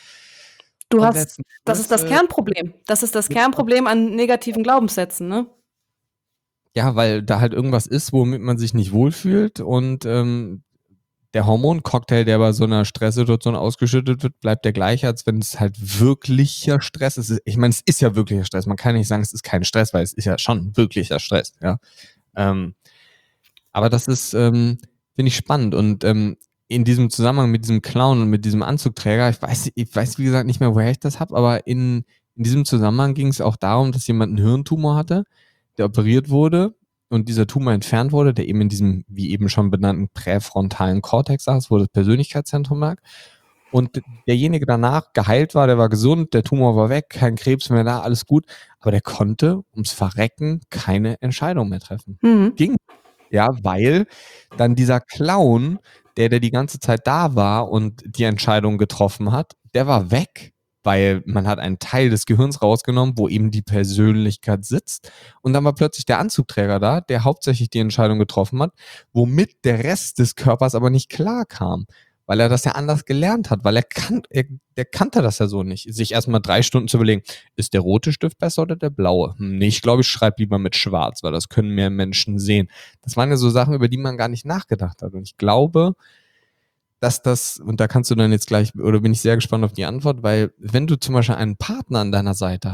du Und hast letzten das ist Endes das Kernproblem. Das ist das Kernproblem an negativen Glaubenssätzen, ne? ja, weil da halt irgendwas ist, womit man sich nicht wohlfühlt und der Hormoncocktail, der bei so einer Stresssituation ausgeschüttet wird, bleibt der gleiche, als wenn es halt wirklicher Stress ist. Ich meine, es ist ja wirklicher Stress. Man kann nicht sagen, es ist kein Stress, weil es ist ja schon wirklicher Stress, ja. Ähm, aber das ist, finde ich spannend und in diesem Zusammenhang mit diesem Clown und mit diesem Anzugträger, ich weiß wie gesagt nicht mehr, woher ich das habe, aber in diesem Zusammenhang ging es auch darum, dass jemand einen Hirntumor hatte, der operiert wurde und dieser Tumor entfernt wurde, der eben in diesem, wie eben schon benannten, präfrontalen Kortex saß, wo das Persönlichkeitszentrum lag. Und derjenige danach geheilt war, der war gesund, der Tumor war weg, kein Krebs mehr da, alles gut, aber der konnte ums Verrecken keine Entscheidung mehr treffen. Mhm. Ging, ja, weil dann dieser Clown, der die ganze Zeit da war und die Entscheidung getroffen hat, der war weg, weil man hat einen Teil des Gehirns rausgenommen, wo eben die Persönlichkeit sitzt. Und dann war plötzlich der Anzugträger da, der hauptsächlich die Entscheidung getroffen hat, womit der Rest des Körpers aber nicht klar kam, weil er das ja anders gelernt hat, weil der kannte das ja so nicht. Sich erstmal 3 Stunden zu überlegen, ist der rote Stift besser oder der blaue? Nee, ich glaube, ich schreibe lieber mit schwarz, weil das können mehr Menschen sehen. Das waren ja so Sachen, über die man gar nicht nachgedacht hat. Und ich glaube, dass das, und da kannst du dann jetzt gleich, oder bin ich sehr gespannt auf die Antwort, weil wenn du zum Beispiel einen Partner an deiner Seite hast,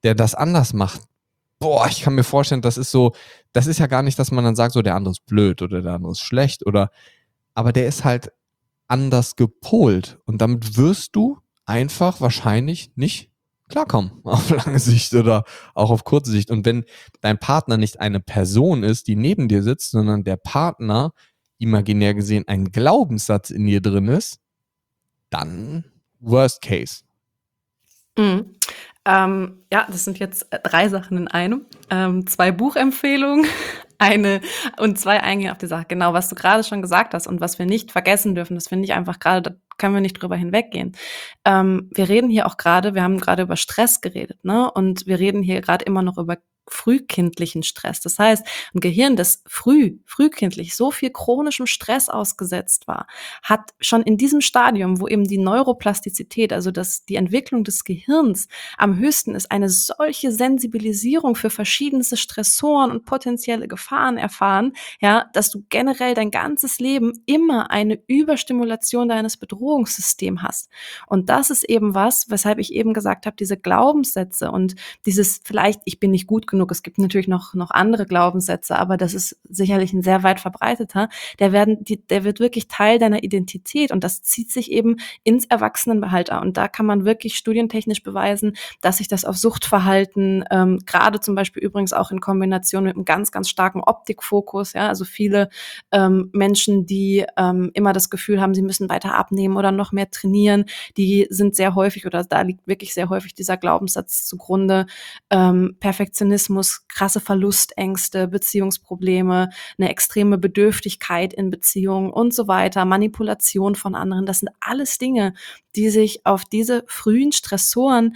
der das anders macht, boah, ich kann mir vorstellen, das ist ja gar nicht, dass man dann sagt, so der andere ist blöd oder der andere ist schlecht aber der ist halt anders gepolt und damit wirst du einfach wahrscheinlich nicht klarkommen auf lange Sicht oder auch auf kurze Sicht. Und wenn dein Partner nicht eine Person ist, die neben dir sitzt, sondern der Partner imaginär gesehen ein Glaubenssatz in dir drin ist, dann worst case. Mhm. Ja, das sind jetzt 3 Sachen in einem. 2 Buchempfehlungen, eine und 2 eingehen auf die Sache. Genau, was du gerade schon gesagt hast und was wir nicht vergessen dürfen, das finde ich einfach gerade, da können wir nicht drüber hinweggehen. Wir reden hier auch gerade, wir haben gerade über Stress geredet, ne? Und wir reden hier gerade immer noch über frühkindlichen Stress. Das heißt, ein Gehirn, das frühkindlich so viel chronischem Stress ausgesetzt war, hat schon in diesem Stadium, wo eben die Neuroplastizität, also die Entwicklung des Gehirns am höchsten ist, eine solche Sensibilisierung für verschiedenste Stressoren und potenzielle Gefahren erfahren, ja, dass du generell dein ganzes Leben immer eine Überstimulation deines Bedrohungssystems hast. Und das ist eben was, weshalb ich eben gesagt habe, diese Glaubenssätze und dieses vielleicht, ich bin nicht gut genug, es gibt natürlich noch andere Glaubenssätze, aber das ist sicherlich ein sehr weit verbreiteter, der wird wirklich Teil deiner Identität und das zieht sich eben ins Erwachsenenbehalter. Und da kann man wirklich studientechnisch beweisen, dass sich das auf Suchtverhalten, gerade zum Beispiel übrigens auch in Kombination mit einem ganz, ganz starken Optikfokus, ja, also viele Menschen, die immer das Gefühl haben, sie müssen weiter abnehmen oder noch mehr trainieren, die sind sehr häufig oder da liegt wirklich sehr häufig dieser Glaubenssatz zugrunde, Perfektionismus, krasse Verlustängste, Beziehungsprobleme, eine extreme Bedürftigkeit in Beziehungen und so weiter, Manipulation von anderen. Das sind alles Dinge, die sich auf diese frühen Stressoren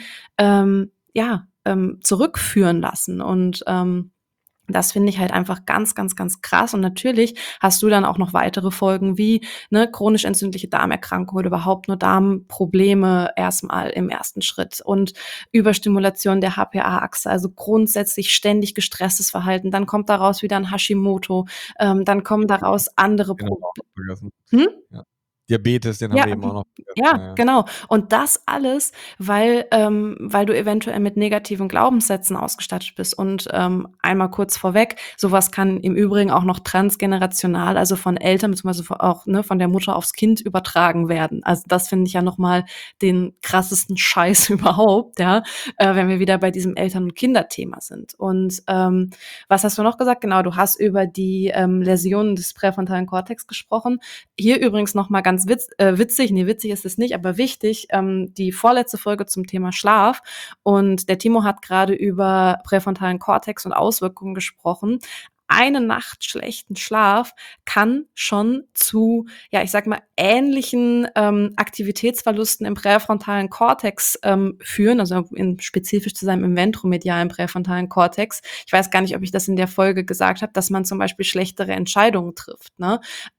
zurückführen lassen. Und das finde ich halt einfach ganz, ganz, ganz krass. Und natürlich hast du dann auch noch weitere Folgen wie ne, chronisch entzündliche Darmerkrankung oder überhaupt nur Darmprobleme erstmal im ersten Schritt und Überstimulation der HPA-Achse, also grundsätzlich ständig gestresstes Verhalten. Dann kommt daraus wieder ein Hashimoto, dann kommen daraus andere Den haben wir auch Probleme. noch vergessen. Hm? Ja. Diabetes, den haben Ja, wir eben auch noch vergessen. ja, Ja, ja. genau. Und das alles, weil du eventuell mit negativen Glaubenssätzen ausgestattet bist. Und einmal kurz vorweg, sowas kann im Übrigen auch noch transgenerational, also von Eltern beziehungsweise auch ne, von der Mutter aufs Kind übertragen werden. Also das finde ich ja nochmal den krassesten Scheiß überhaupt, ja, wenn wir wieder bei diesem Eltern- und Kinderthema sind. Und was hast du noch gesagt? Genau, du hast über die Läsionen des präfrontalen Kortex gesprochen. Hier übrigens noch mal ganz witzig, nee, witzig ist es nicht, aber wichtig, die vorletzte Folge zum Thema Schlaf und der Timo hat gerade über präfrontalen Kortex und Auswirkungen gesprochen. Eine Nacht schlechten Schlaf kann schon zu, ja, ich sag mal, ähnlichen Aktivitätsverlusten im präfrontalen Kortex führen, also spezifisch zu seinem im ventromedialen präfrontalen Kortex. Ich weiß gar nicht, ob ich das in der Folge gesagt habe, dass man zum Beispiel schlechtere Entscheidungen trifft, ne?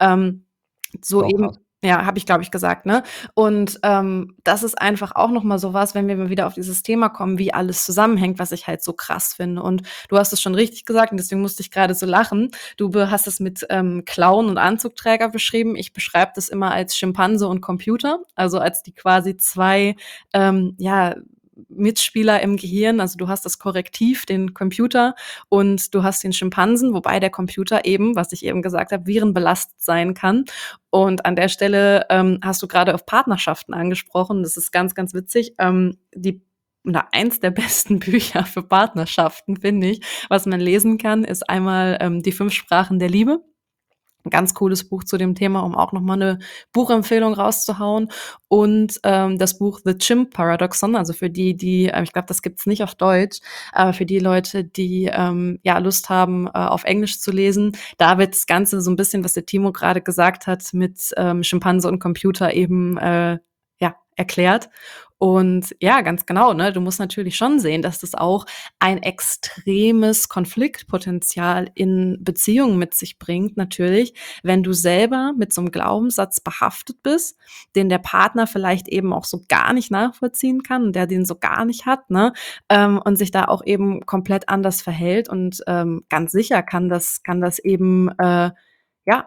So Doch, eben, hast ja, habe ich, glaube ich, gesagt, ne? Und das ist einfach auch noch mal so was, wenn wir mal wieder auf dieses Thema kommen, wie alles zusammenhängt, was ich halt so krass finde. Und du hast es schon richtig gesagt und deswegen musste ich gerade so lachen. Hast es mit Clown und Anzugträger beschrieben. Ich beschreibe das immer als Schimpanse und Computer, also als die quasi zwei Mitspieler im Gehirn. Also du hast das Korrektiv, den Computer, und du hast den Schimpansen, wobei der Computer eben, was ich eben gesagt habe, virenbelastet sein kann. Und an der Stelle hast du gerade auf Partnerschaften angesprochen. Das ist ganz, ganz witzig. Eins der besten Bücher für Partnerschaften, finde ich, was man lesen kann, ist einmal die 5 Sprachen der Liebe. Ein ganz cooles Buch zu dem Thema, um auch noch mal eine Buchempfehlung rauszuhauen. Und das Buch The Chimp Paradoxon, also für die ich glaube, das gibt's nicht auf Deutsch, aber für die Leute, die Lust haben, auf Englisch zu lesen, da wird das Ganze so ein bisschen, was der Timo gerade gesagt hat, mit Schimpanse und Computer eben erklärt. Und ja, ganz genau, ne? Du musst natürlich schon sehen, dass das auch ein extremes Konfliktpotenzial in Beziehungen mit sich bringt, natürlich, wenn du selber mit so einem Glaubenssatz behaftet bist, den der Partner vielleicht eben auch so gar nicht nachvollziehen kann und der den so gar nicht hat, ne? Und sich da auch eben komplett anders verhält. Und ganz sicher kann das eben auch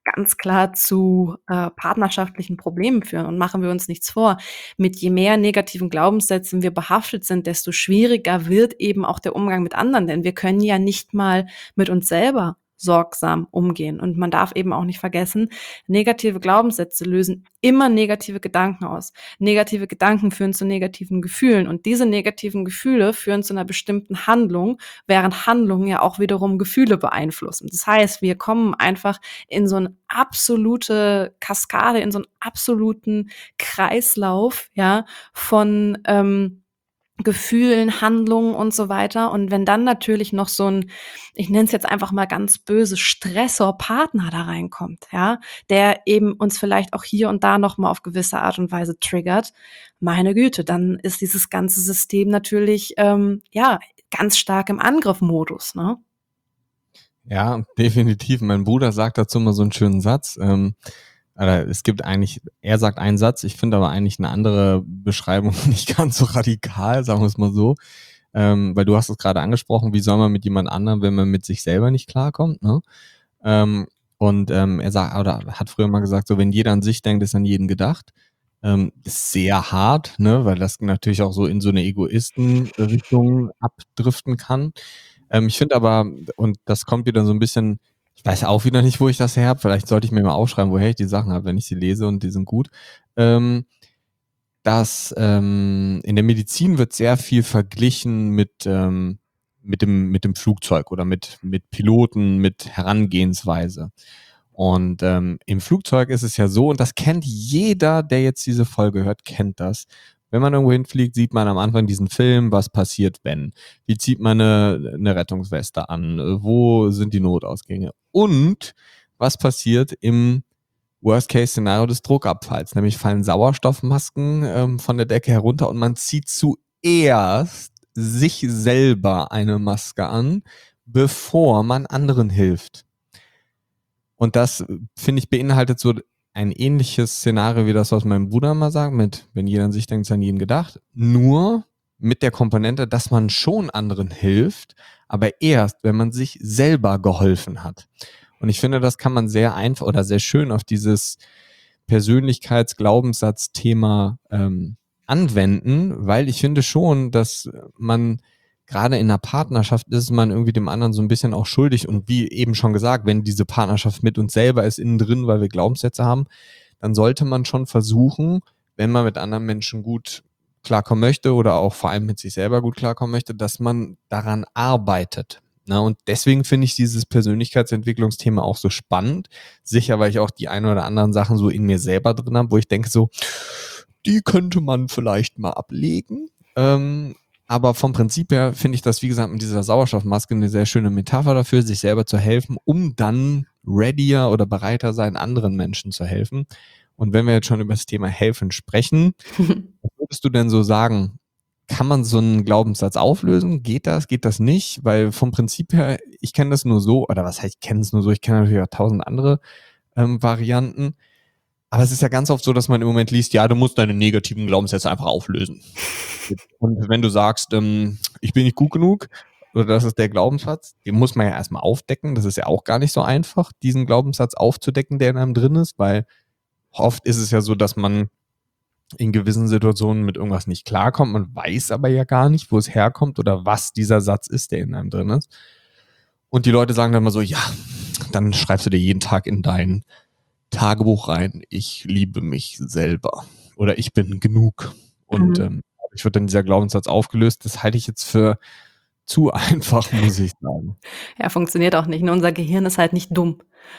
ganz klar zu partnerschaftlichen Problemen führen. Und machen wir uns nichts vor, mit je mehr negativen Glaubenssätzen wir behaftet sind, desto schwieriger wird eben auch der Umgang mit anderen. Denn wir können ja nicht mal mit uns selber sorgsam umgehen. Und man darf eben auch nicht vergessen, negative Glaubenssätze lösen immer negative Gedanken aus. Negative Gedanken führen zu negativen Gefühlen. Und diese negativen Gefühle führen zu einer bestimmten Handlung, während Handlungen ja auch wiederum Gefühle beeinflussen. Das heißt, wir kommen einfach in so eine absolute Kaskade, in so einen absoluten Kreislauf, ja, von Gefühlen, Handlungen und so weiter. Und wenn dann natürlich noch so ein, ich nenne es jetzt einfach mal ganz böse, Stressor-Partner da reinkommt, ja, der eben uns vielleicht auch hier und da noch mal auf gewisse Art und Weise triggert, meine Güte, dann ist dieses ganze System natürlich, ja, ganz stark im Angriffmodus, ne? Ja, definitiv. Mein Bruder sagt dazu immer so einen schönen Satz. Es gibt eigentlich, er sagt einen Satz, ich finde aber eigentlich eine andere Beschreibung nicht ganz so radikal, sagen wir es mal so. Weil du hast es gerade angesprochen, wie soll man mit jemand anderem, wenn man mit sich selber nicht klarkommt, ne? Er sagt, oder hat früher mal gesagt, so wenn jeder an sich denkt, ist an jeden gedacht. Ist sehr hart, ne, weil das natürlich auch so in so eine Egoisten-Richtung abdriften kann. Ich finde aber, und das kommt wieder so ein bisschen, ich weiß auch wieder nicht, wo ich das her habe, vielleicht sollte ich mir mal aufschreiben, woher ich die Sachen habe, wenn ich sie lese und die sind gut. In der Medizin wird sehr viel verglichen mit dem Flugzeug oder mit Piloten, mit Herangehensweise. Und im Flugzeug ist es ja so, und das kennt jeder, der jetzt diese Folge hört, kennt das. Wenn man irgendwo hinfliegt, sieht man am Anfang diesen Film, was passiert, wenn. Wie zieht man eine Rettungsweste an? Wo sind die Notausgänge? Und was passiert im Worst-Case-Szenario des Druckabfalls? Nämlich fallen Sauerstoffmasken von der Decke herunter und man zieht zuerst sich selber eine Maske an, bevor man anderen hilft. Und das, finde ich, beinhaltet so ein ähnliches Szenario wie das, was mein Bruder mal sagt, mit wenn jeder an sich denkt, ist an jeden gedacht. Nur mit der Komponente, dass man schon anderen hilft, aber erst, wenn man sich selber geholfen hat. Und ich finde, das kann man sehr einfach oder sehr schön auf dieses Persönlichkeits-Glaubenssatz-Thema anwenden, weil ich finde schon, dass man gerade in einer Partnerschaft ist man irgendwie dem anderen so ein bisschen auch schuldig. Und wie eben schon gesagt, wenn diese Partnerschaft mit uns selber ist innen drin, weil wir Glaubenssätze haben, dann sollte man schon versuchen, wenn man mit anderen Menschen gut klarkommen möchte oder auch vor allem mit sich selber gut klarkommen möchte, dass man daran arbeitet. Na, und deswegen finde ich dieses Persönlichkeitsentwicklungsthema auch so spannend. Sicher, weil ich auch die ein oder anderen Sachen so in mir selber drin habe, wo ich denke so, die könnte man vielleicht mal ablegen. Aber vom Prinzip her finde ich das, wie gesagt, mit dieser Sauerstoffmaske eine sehr schöne Metapher dafür, sich selber zu helfen, um dann readier oder bereiter sein, anderen Menschen zu helfen. Und wenn wir jetzt schon über das Thema Helfen sprechen, was würdest du denn so sagen? Kann man so einen Glaubenssatz auflösen? Geht das? Geht das nicht? Weil vom Prinzip her, ich kenne das nur so, oder was heißt, ich kenne es nur so, ich kenne natürlich auch 1000 andere Varianten. Aber es ist ja ganz oft so, dass man im Moment liest, ja, du musst deine negativen Glaubenssätze einfach auflösen. Und wenn du sagst, ich bin nicht gut genug, oder das ist der Glaubenssatz, den muss man ja erstmal aufdecken. Das ist ja auch gar nicht so einfach, diesen Glaubenssatz aufzudecken, der in einem drin ist, weil oft ist es ja so, dass man in gewissen Situationen mit irgendwas nicht klarkommt. Man weiß aber ja gar nicht, wo es herkommt oder was dieser Satz ist, der in einem drin ist. Und die Leute sagen dann mal so, ja, dann schreibst du dir jeden Tag in dein Tagebuch rein, ich liebe mich selber oder ich bin genug. Und Mhm. ich wird dann dieser Glaubenssatz aufgelöst. Das halte ich jetzt für zu einfach, muss ich sagen. Ja, funktioniert auch nicht, ne? Unser Gehirn ist halt nicht dumm.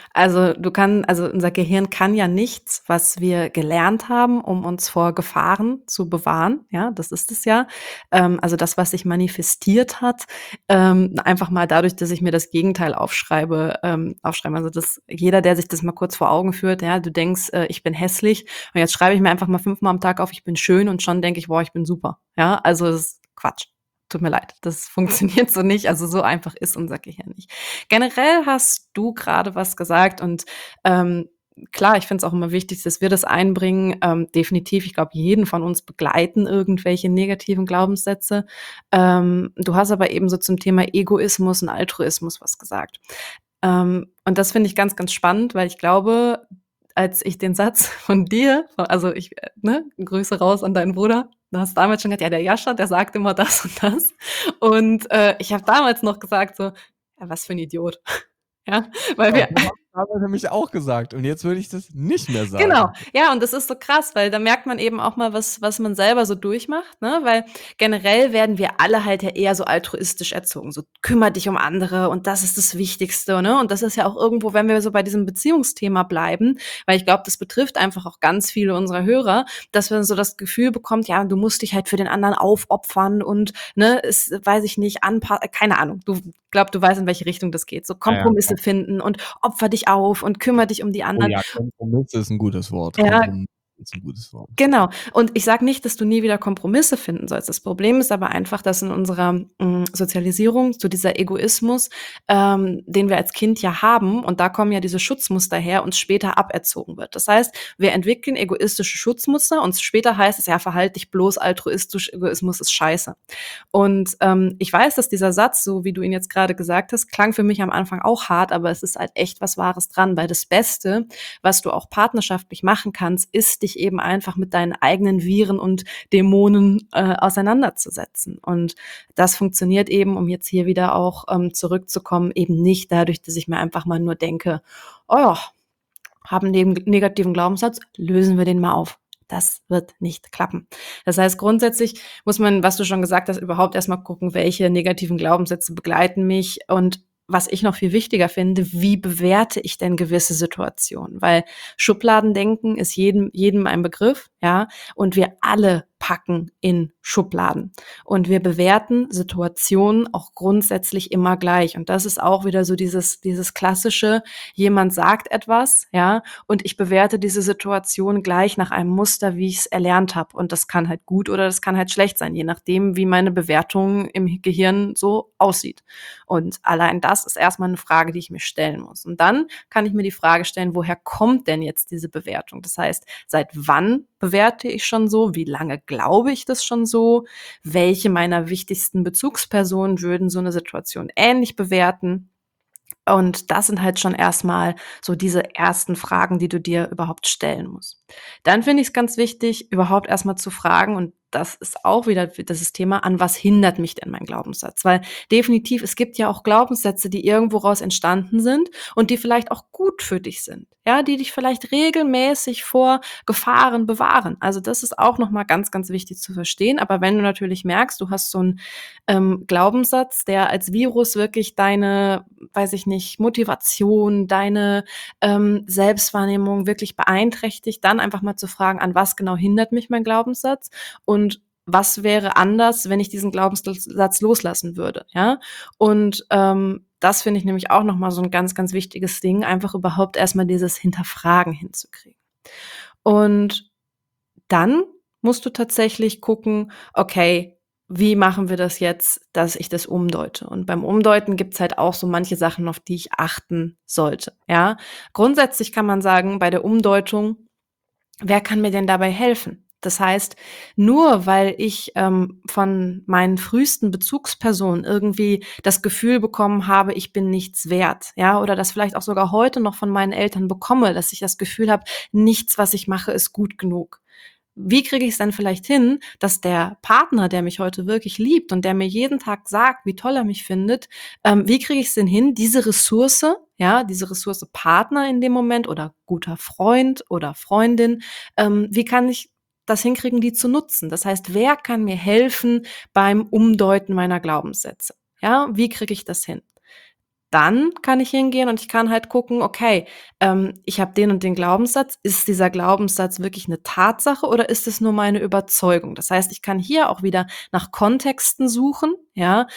Also unser Gehirn kann ja nichts, was wir gelernt haben, um uns vor Gefahren zu bewahren, ja, das ist es ja. Also das, was sich manifestiert hat, einfach mal dadurch, dass ich mir das Gegenteil aufschreibe. Also das jeder, der sich das mal kurz vor Augen führt, ja, du denkst, ich bin hässlich und jetzt schreibe ich mir einfach mal 5-mal am Tag auf, ich bin schön und schon denke ich: „Boah, ich bin super." Ja, also das ist Quatsch. Tut mir leid, das funktioniert so nicht. Also, so einfach ist unser Gehirn nicht. Generell hast du gerade was gesagt und, klar, ich finde es auch immer wichtig, dass wir das einbringen. Definitiv, ich glaube, jeden von uns begleiten irgendwelche negativen Glaubenssätze. Du hast aber eben so zum Thema Egoismus und Altruismus was gesagt. Und das finde ich ganz, ganz spannend, weil ich glaube, als ich den Satz von dir, also ich, ne, Grüße raus an deinen Bruder, du hast damals schon gesagt, ja, der Jascha, der sagt immer das und das. Und ich habe damals noch gesagt so, ja, was für ein Idiot. Ja, weil Genau, wir das habe ich damals nämlich auch gesagt und jetzt würde ich das nicht mehr genau. sagen. Ja, und das ist so krass, weil da merkt man eben auch mal, was man selber so durchmacht, ne? Weil generell werden wir alle halt ja eher so altruistisch erzogen, so kümmere dich um andere und das ist das Wichtigste, ne? Und das ist ja auch irgendwo, wenn wir so bei diesem Beziehungsthema bleiben, weil ich glaube, das betrifft einfach auch ganz viele unserer Hörer, dass man so das Gefühl bekommt, ja, du musst dich halt für den anderen aufopfern und, ne, es, weiß ich nicht, keine Ahnung. Du glaube, du weißt, in welche Richtung das geht. So Ja, ja, Kompromisse klar. finden und opfer dich auf und kümmere dich um die Oh anderen. ja, Kompromiss ist 'n gutes Wort. Ja, Kompromiss ist 'n gutes Wort. genau. Und ich sage nicht, dass du nie wieder Kompromisse finden sollst. Das Problem ist aber einfach, dass in unserer, Sozialisierung so dieser Egoismus, den wir als Kind ja haben, und da kommen ja diese Schutzmuster her, uns später aberzogen wird. Das heißt, wir entwickeln egoistische Schutzmuster und später heißt es: „Ja, verhalte dich bloß altruistisch, Egoismus ist scheiße.“ Und, ich weiß, dass dieser Satz, so wie du ihn jetzt gerade gesagt hast, klang für mich am Anfang auch hart, aber es ist halt echt was Wahres dran, weil das Beste, was du auch partnerschaftlich machen kannst, ist, dich eben einfach mit deinen eigenen Viren und Dämonen, auseinanderzusetzen. Und das funktioniert eben, um jetzt hier wieder auch, zurückzukommen, eben nicht dadurch, dass ich mir einfach mal nur denke: „Oh ja, haben den negativen Glaubenssatz, lösen wir den mal auf.“ Das wird nicht klappen. Das heißt, grundsätzlich muss man, was du schon gesagt hast, überhaupt erst mal gucken, welche negativen Glaubenssätze begleiten mich, und was ich noch viel wichtiger finde, wie bewerte ich denn gewisse Situationen? Weil Schubladendenken ist jedem ein Begriff, ja, und wir alle packen in Schubladen. Und wir bewerten Situationen auch grundsätzlich immer gleich. Und das ist auch wieder so dieses klassische, jemand sagt etwas, ja, und ich bewerte diese Situation gleich nach einem Muster, wie ich es erlernt habe. Und das kann halt gut oder das kann halt schlecht sein, je nachdem, wie meine Bewertung im Gehirn so aussieht. Und allein das ist erstmal eine Frage, die ich mir stellen muss. Und dann kann ich mir die Frage stellen, woher kommt denn jetzt diese Bewertung? Das heißt, seit wann bewerte ich schon so? Wie lange glaube ich das schon so? Welche meiner wichtigsten Bezugspersonen würden so eine Situation ähnlich bewerten? Und das sind halt schon erstmal so diese ersten Fragen, die du dir überhaupt stellen musst. Dann finde ich es ganz wichtig, überhaupt erstmal zu fragen, und das ist auch wieder dieses Thema, an was hindert mich denn mein Glaubenssatz? Weil definitiv, es gibt ja auch Glaubenssätze, die irgendwo raus entstanden sind und die vielleicht auch gut für dich sind, ja, die dich vielleicht regelmäßig vor Gefahren bewahren. Also das ist auch noch mal ganz, ganz wichtig zu verstehen. Aber wenn du natürlich merkst, du hast so einen Glaubenssatz, der als Virus wirklich deine, weiß ich nicht, Motivation, deine Selbstwahrnehmung wirklich beeinträchtigt, dann einfach mal zu fragen, an was genau hindert mich mein Glaubenssatz und was wäre anders, wenn ich diesen Glaubenssatz loslassen würde, ja? Und das finde ich nämlich auch noch mal so ein ganz, ganz wichtiges Ding, einfach überhaupt erst mal dieses Hinterfragen hinzukriegen. Und dann musst du tatsächlich gucken, okay, wie machen wir das jetzt, dass ich das umdeute? Und beim Umdeuten gibt's halt auch so manche Sachen, auf die ich achten sollte, ja? Grundsätzlich kann man sagen, bei der Umdeutung, wer kann mir denn dabei helfen? Das heißt, nur weil ich, von meinen frühesten Bezugspersonen irgendwie das Gefühl bekommen habe, ich bin nichts wert, ja, oder das vielleicht auch sogar heute noch von meinen Eltern bekomme, dass ich das Gefühl habe, nichts, was ich mache, ist gut genug. Wie kriege ich es dann vielleicht hin, dass der Partner, der mich heute wirklich liebt und der mir jeden Tag sagt, wie toll er mich findet, wie kriege ich es denn hin, diese Ressource, ja, diese Ressource Partner in dem Moment oder guter Freund oder Freundin, wie kann ich das hinkriegen, die zu nutzen? Das heißt, wer kann mir helfen beim Umdeuten meiner Glaubenssätze? Ja, wie kriege ich das hin? Dann kann ich hingehen und ich kann halt gucken, okay, ich habe den und den Glaubenssatz. Ist dieser Glaubenssatz wirklich eine Tatsache oder ist es nur meine Überzeugung? Das heißt, ich kann hier auch wieder nach Kontexten suchen, ja,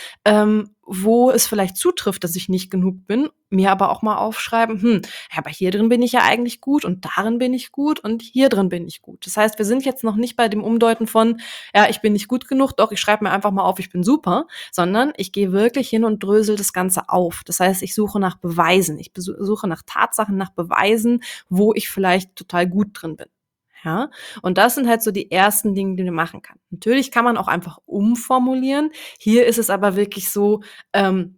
wo es vielleicht zutrifft, dass ich nicht genug bin, mir aber auch mal aufschreiben: ja, aber hier drin bin ich ja eigentlich gut und darin bin ich gut und hier drin bin ich gut.“ Das heißt, wir sind jetzt noch nicht bei dem Umdeuten von: „Ja, ich bin nicht gut genug, doch ich schreibe mir einfach mal auf, ich bin super“, sondern ich gehe wirklich hin und drösel das Ganze auf. Das heißt, ich suche nach Beweisen. Ich suche nach Tatsachen, nach Beweisen, wo ich vielleicht total gut drin bin. Ja, und das sind halt so die ersten Dinge, die man machen kann. Natürlich kann man auch einfach umformulieren. Hier ist es aber wirklich so,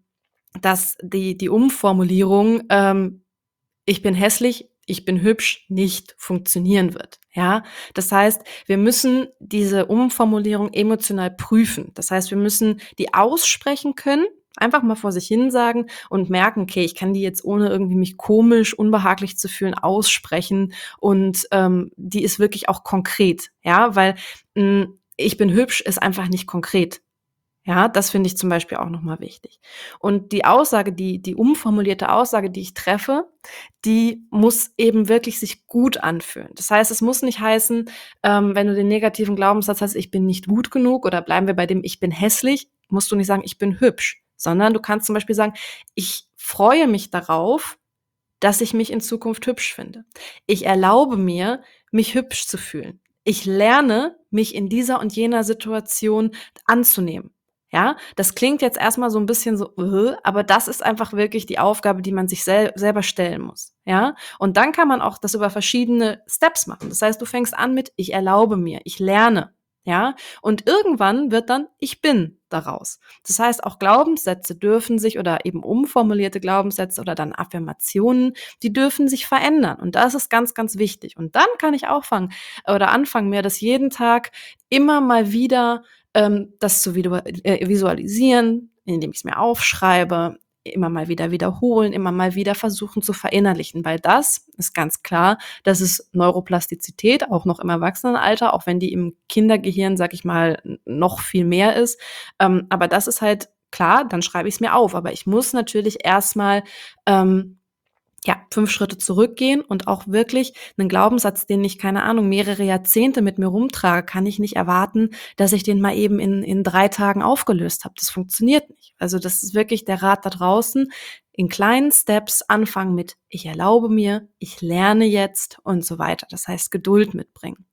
dass die Umformulierung, „Ich bin hässlich, ich bin hübsch“ nicht funktionieren wird, ja? Das heißt, wir müssen diese Umformulierung emotional prüfen. Das heißt, wir müssen die aussprechen können, einfach mal vor sich hin sagen und merken: „Okay, ich kann die jetzt, ohne irgendwie mich komisch, unbehaglich zu fühlen, aussprechen und, die ist wirklich auch konkret“, ja? Weil, „Ich bin hübsch“ ist einfach nicht konkret. Ja, das finde ich zum Beispiel auch noch mal wichtig. Und die Aussage, die umformulierte Aussage, die ich treffe, die muss eben wirklich sich gut anfühlen. Das heißt, es muss nicht heißen, wenn du den negativen Glaubenssatz hast: „Ich bin nicht gut genug“, oder bleiben wir bei dem: „Ich bin hässlich“, musst du nicht sagen: „Ich bin hübsch“, sondern du kannst zum Beispiel sagen: „Ich freue mich darauf, dass ich mich in Zukunft hübsch finde. Ich erlaube mir, mich hübsch zu fühlen. Ich lerne, mich in dieser und jener Situation anzunehmen.“ Ja, das klingt jetzt erst mal so 'n bisschen so, aber das ist einfach wirklich die Aufgabe, die man sich selber stellen muss, ja? Und dann kann man auch das über verschiedene Steps machen. Das heißt, du fängst an mit: „Ich erlaube mir, ich lerne“, ja? Und irgendwann wird dann „Ich bin“ daraus. Das heißt, auch Glaubenssätze dürfen sich, oder eben umformulierte Glaubenssätze oder dann Affirmationen, die dürfen sich verändern. Und das ist ganz, ganz wichtig. Und dann kann ich auch anfangen, mir das jeden Tag immer mal wieder, das zu visualisieren, indem ich es mir aufschreibe, immer mal wieder wiederholen, immer mal wieder versuchen zu verinnerlichen, weil das ist ganz klar, das ist Neuroplastizität, auch noch im Erwachsenenalter, auch wenn die im Kindergehirn, sage ich mal, noch viel mehr ist. Aber das ist halt klar, dann schreibe ich es mir auf. Aber ich muss natürlich erstmal ja, 5 Schritte zurückgehen und auch wirklich 'nen Glaubenssatz, den ich, keine Ahnung, mehrere Jahrzehnte mit mir rumtrage, kann ich nicht erwarten, dass ich den mal eben in 3 Tagen aufgelöst habe. Das funktioniert nicht. Also, das ist wirklich der Rat da draußen, in kleinen Steps anfangen mit: „Ich erlaube mir, ich lerne jetzt“ und so weiter. Das heißt, Geduld mitbringen.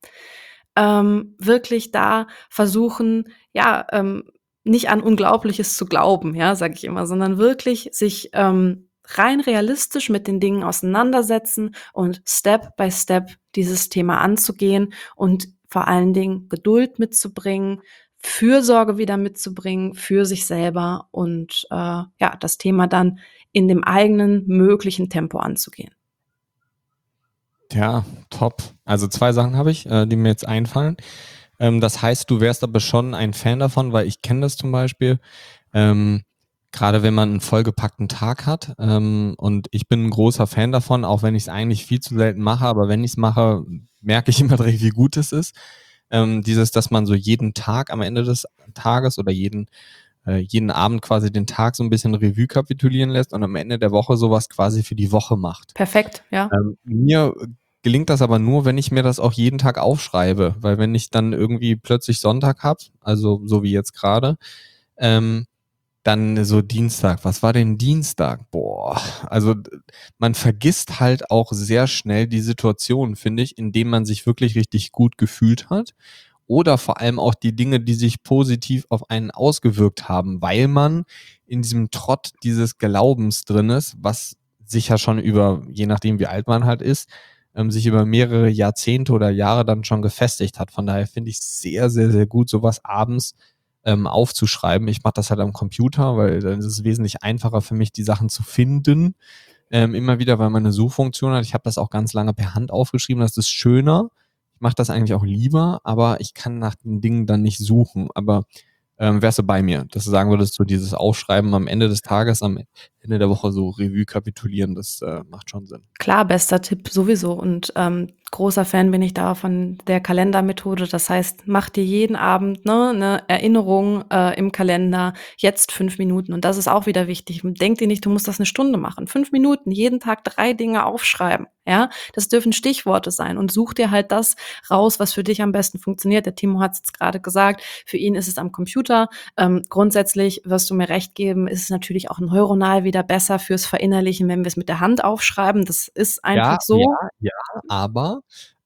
Wirklich da versuchen, ja, nicht an Unglaubliches zu glauben, ja, sage ich immer, sondern wirklich sich, rein realistisch mit den Dingen auseinandersetzen und Step by Step dieses Thema anzugehen und vor allen Dingen Geduld mitzubringen, Fürsorge wieder mitzubringen für sich selber und, ja, das Thema dann in dem eigenen möglichen Tempo anzugehen. Ja, top. Also 2 Sachen habe ich, die mir jetzt einfallen. Das heißt, du wärst aber schon ein Fan davon, weil ich kenne das zum Beispiel, ähm, grade wenn man 'n vollgepackten Tag hat, und ich bin 'n großer Fan davon, auch wenn ich's eigentlich viel zu selten mache, aber wenn ich's mache, merke ich immer direkt, wie gut es ist. Dass man so jeden Tag am Ende des Tages oder jeden Abend quasi den Tag so 'n bisschen Revue kapitulieren lässt und am Ende der Woche so was quasi für die Woche macht. Perfekt, ja. Mir gelingt das aber nur, wenn ich mir das auch jeden Tag aufschreibe, weil wenn ich dann irgendwie plötzlich Sonntag habe, also so wie jetzt grade, ähm, dann so Dienstag. Was war denn Dienstag? Boah, also man vergisst halt auch sehr schnell die Situation, finde ich, in denen man sich wirklich richtig gut gefühlt hat oder vor allem auch die Dinge, die sich positiv auf einen ausgewirkt haben, weil man in diesem Trott dieses Glaubens drin ist, was sich ja schon über, je nachdem wie alt man halt ist, sich über mehrere Jahrzehnte oder Jahre dann schon gefestigt hat. Von daher finde ich es sehr, sehr, sehr gut, sowas abends aufzuschreiben. Ich mache das halt am Computer, weil dann ist es wesentlich einfacher für mich, die Sachen zu finden. Immer wieder, weil man eine Suchfunktion hat. Ich habe das auch ganz lange per Hand aufgeschrieben. Das ist schöner. Ich mache das eigentlich auch lieber, aber ich kann nach den Dingen dann nicht suchen. Aber wärst du bei mir, dass du sagen würdest, so dieses Aufschreiben am Ende des Tages, am Ende der Woche so Revue kapitulieren, das macht schon Sinn. Klar, bester Tipp sowieso und, großer Fan bin ich da von der Kalendermethode. Das heißt, mach dir jeden Abend, ne, 'ne Erinnerung, im Kalender, jetzt 5 Minuten. Und das ist auch wieder wichtig. Denk dir nicht, du musst das 'ne Stunde machen. 5 Minuten, jeden Tag 3 Dinge aufschreiben, ja? Das dürfen Stichworte sein und such dir halt das raus, was für dich am besten funktioniert. Der Timo hat's jetzt grade gesagt, für ihn ist es am Computer. Grundsätzlich wirst du mir recht geben, ist es natürlich auch neuronal wieder besser fürs Verinnerlichen, wenn wir's mit der Hand aufschreiben. Das ist Ja, einfach ja, so. ja, aber,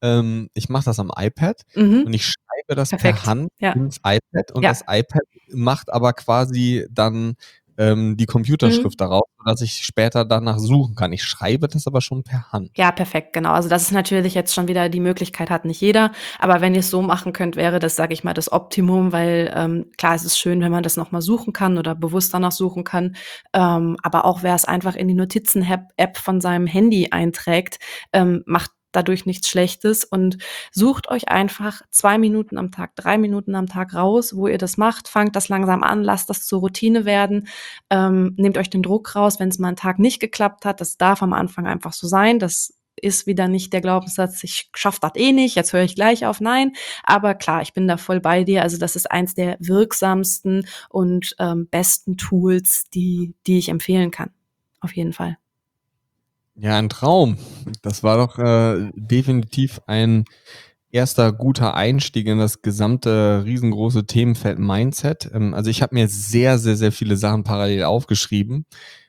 ich mache das am iPad und Mhm. ich schreibe das per Perfekt. Hand Ja. ins iPad und Ja. das iPad macht aber quasi dann, die Mhm. Computerschrift darauf, sodass ich später danach suchen kann. Ich schreibe das aber schon per Hand. Ja, perfekt, genau. Also, das ist natürlich jetzt schon wieder die Möglichkeit hat nicht jeder, aber wenn ihr's so machen könnt, wäre das, sage ich mal, das Optimum, weil, klar, es ist schön, wenn man das noch mal suchen kann oder bewusst danach suchen kann, aber auch wer's einfach in die Notizen-App von seinem Handy einträgt, macht dadurch nichts Schlechtes und sucht euch einfach 2 Minuten am Tag, 3 Minuten am Tag raus, wo ihr das macht. Fangt das langsam an, lasst das zur Routine werden. Nehmt euch den Druck raus, wenn es mal 'n Tag nicht geklappt hat. Das darf am Anfang einfach so sein. Das ist wieder nicht der Glaubenssatz: „Ich schaffe das eh nicht, jetzt höre ich gleich auf." Nein, aber klar, ich bin da voll bei dir. Also, das ist eins der wirksamsten und, besten Tools, die ich empfehlen kann. Auf jeden Fall. Ja, ein Traum. Das war doch, definitiv ein erster guter Einstieg in das gesamte riesengroße Themenfeld Mindset. Also, ich habe mir sehr, sehr, sehr viele Sachen parallel aufgeschrieben.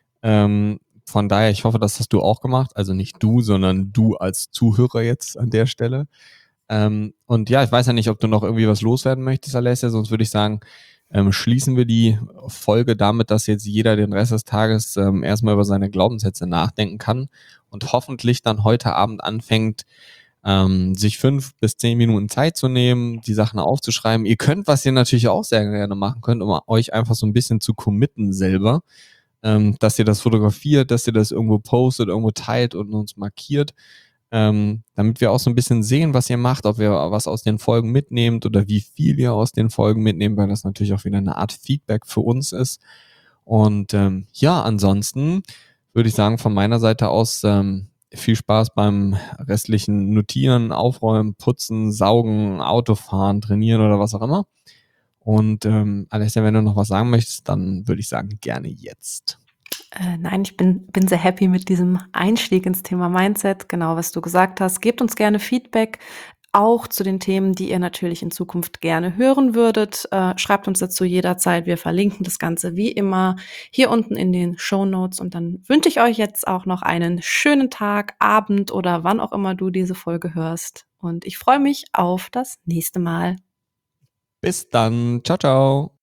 Von daher, ich hoffe, das hast du auch gemacht. Also nicht du, sondern du als Zuhörer jetzt an der Stelle. Und ja, ich weiß ja nicht, ob du noch irgendwie was loswerden möchtest, Alessia, sonst würde ich sagen, schließen wir die Folge damit, dass jetzt jeder den Rest des Tages erst über seine Glaubenssätze nachdenken kann und hoffentlich dann heute Abend anfängt, sich 5 bis 10 Minuten Zeit zu nehmen, die Sachen aufzuschreiben. Ihr könnt, was ihr natürlich auch sehr gerne machen könnt, um euch einfach so ein bisschen zu committen selber, dass ihr das fotografiert, dass ihr das irgendwo postet, irgendwo teilt und uns markiert, damit wir auch so ein bisschen sehen, was ihr macht, ob ihr was aus den Folgen mitnehmt oder wie viel ihr aus den Folgen mitnehmt, weil das natürlich auch wieder eine Art Feedback für uns ist. Und ja, ansonsten würde ich sagen, von meiner Seite aus viel Spaß beim restlichen Notieren, Aufräumen, Putzen, Saugen, Autofahren, Trainieren oder was auch immer. Und Alessia, wenn du noch was sagen möchtest, dann würde ich sagen, gerne jetzt. Nein, ich bin sehr happy mit diesem Einstieg ins Thema Mindset, genau was du gesagt hast. Gebt uns gerne Feedback, auch zu den Themen, die ihr natürlich in Zukunft gerne hören würdet. Schreibt uns dazu jederzeit. Wir verlinken das Ganze wie immer hier unten in den Shownotes. Und dann wünsche ich euch jetzt auch noch einen schönen Tag, Abend oder wann auch immer du diese Folge hörst. Und ich freue mich auf das nächste Mal. Bis dann. Ciao, ciao.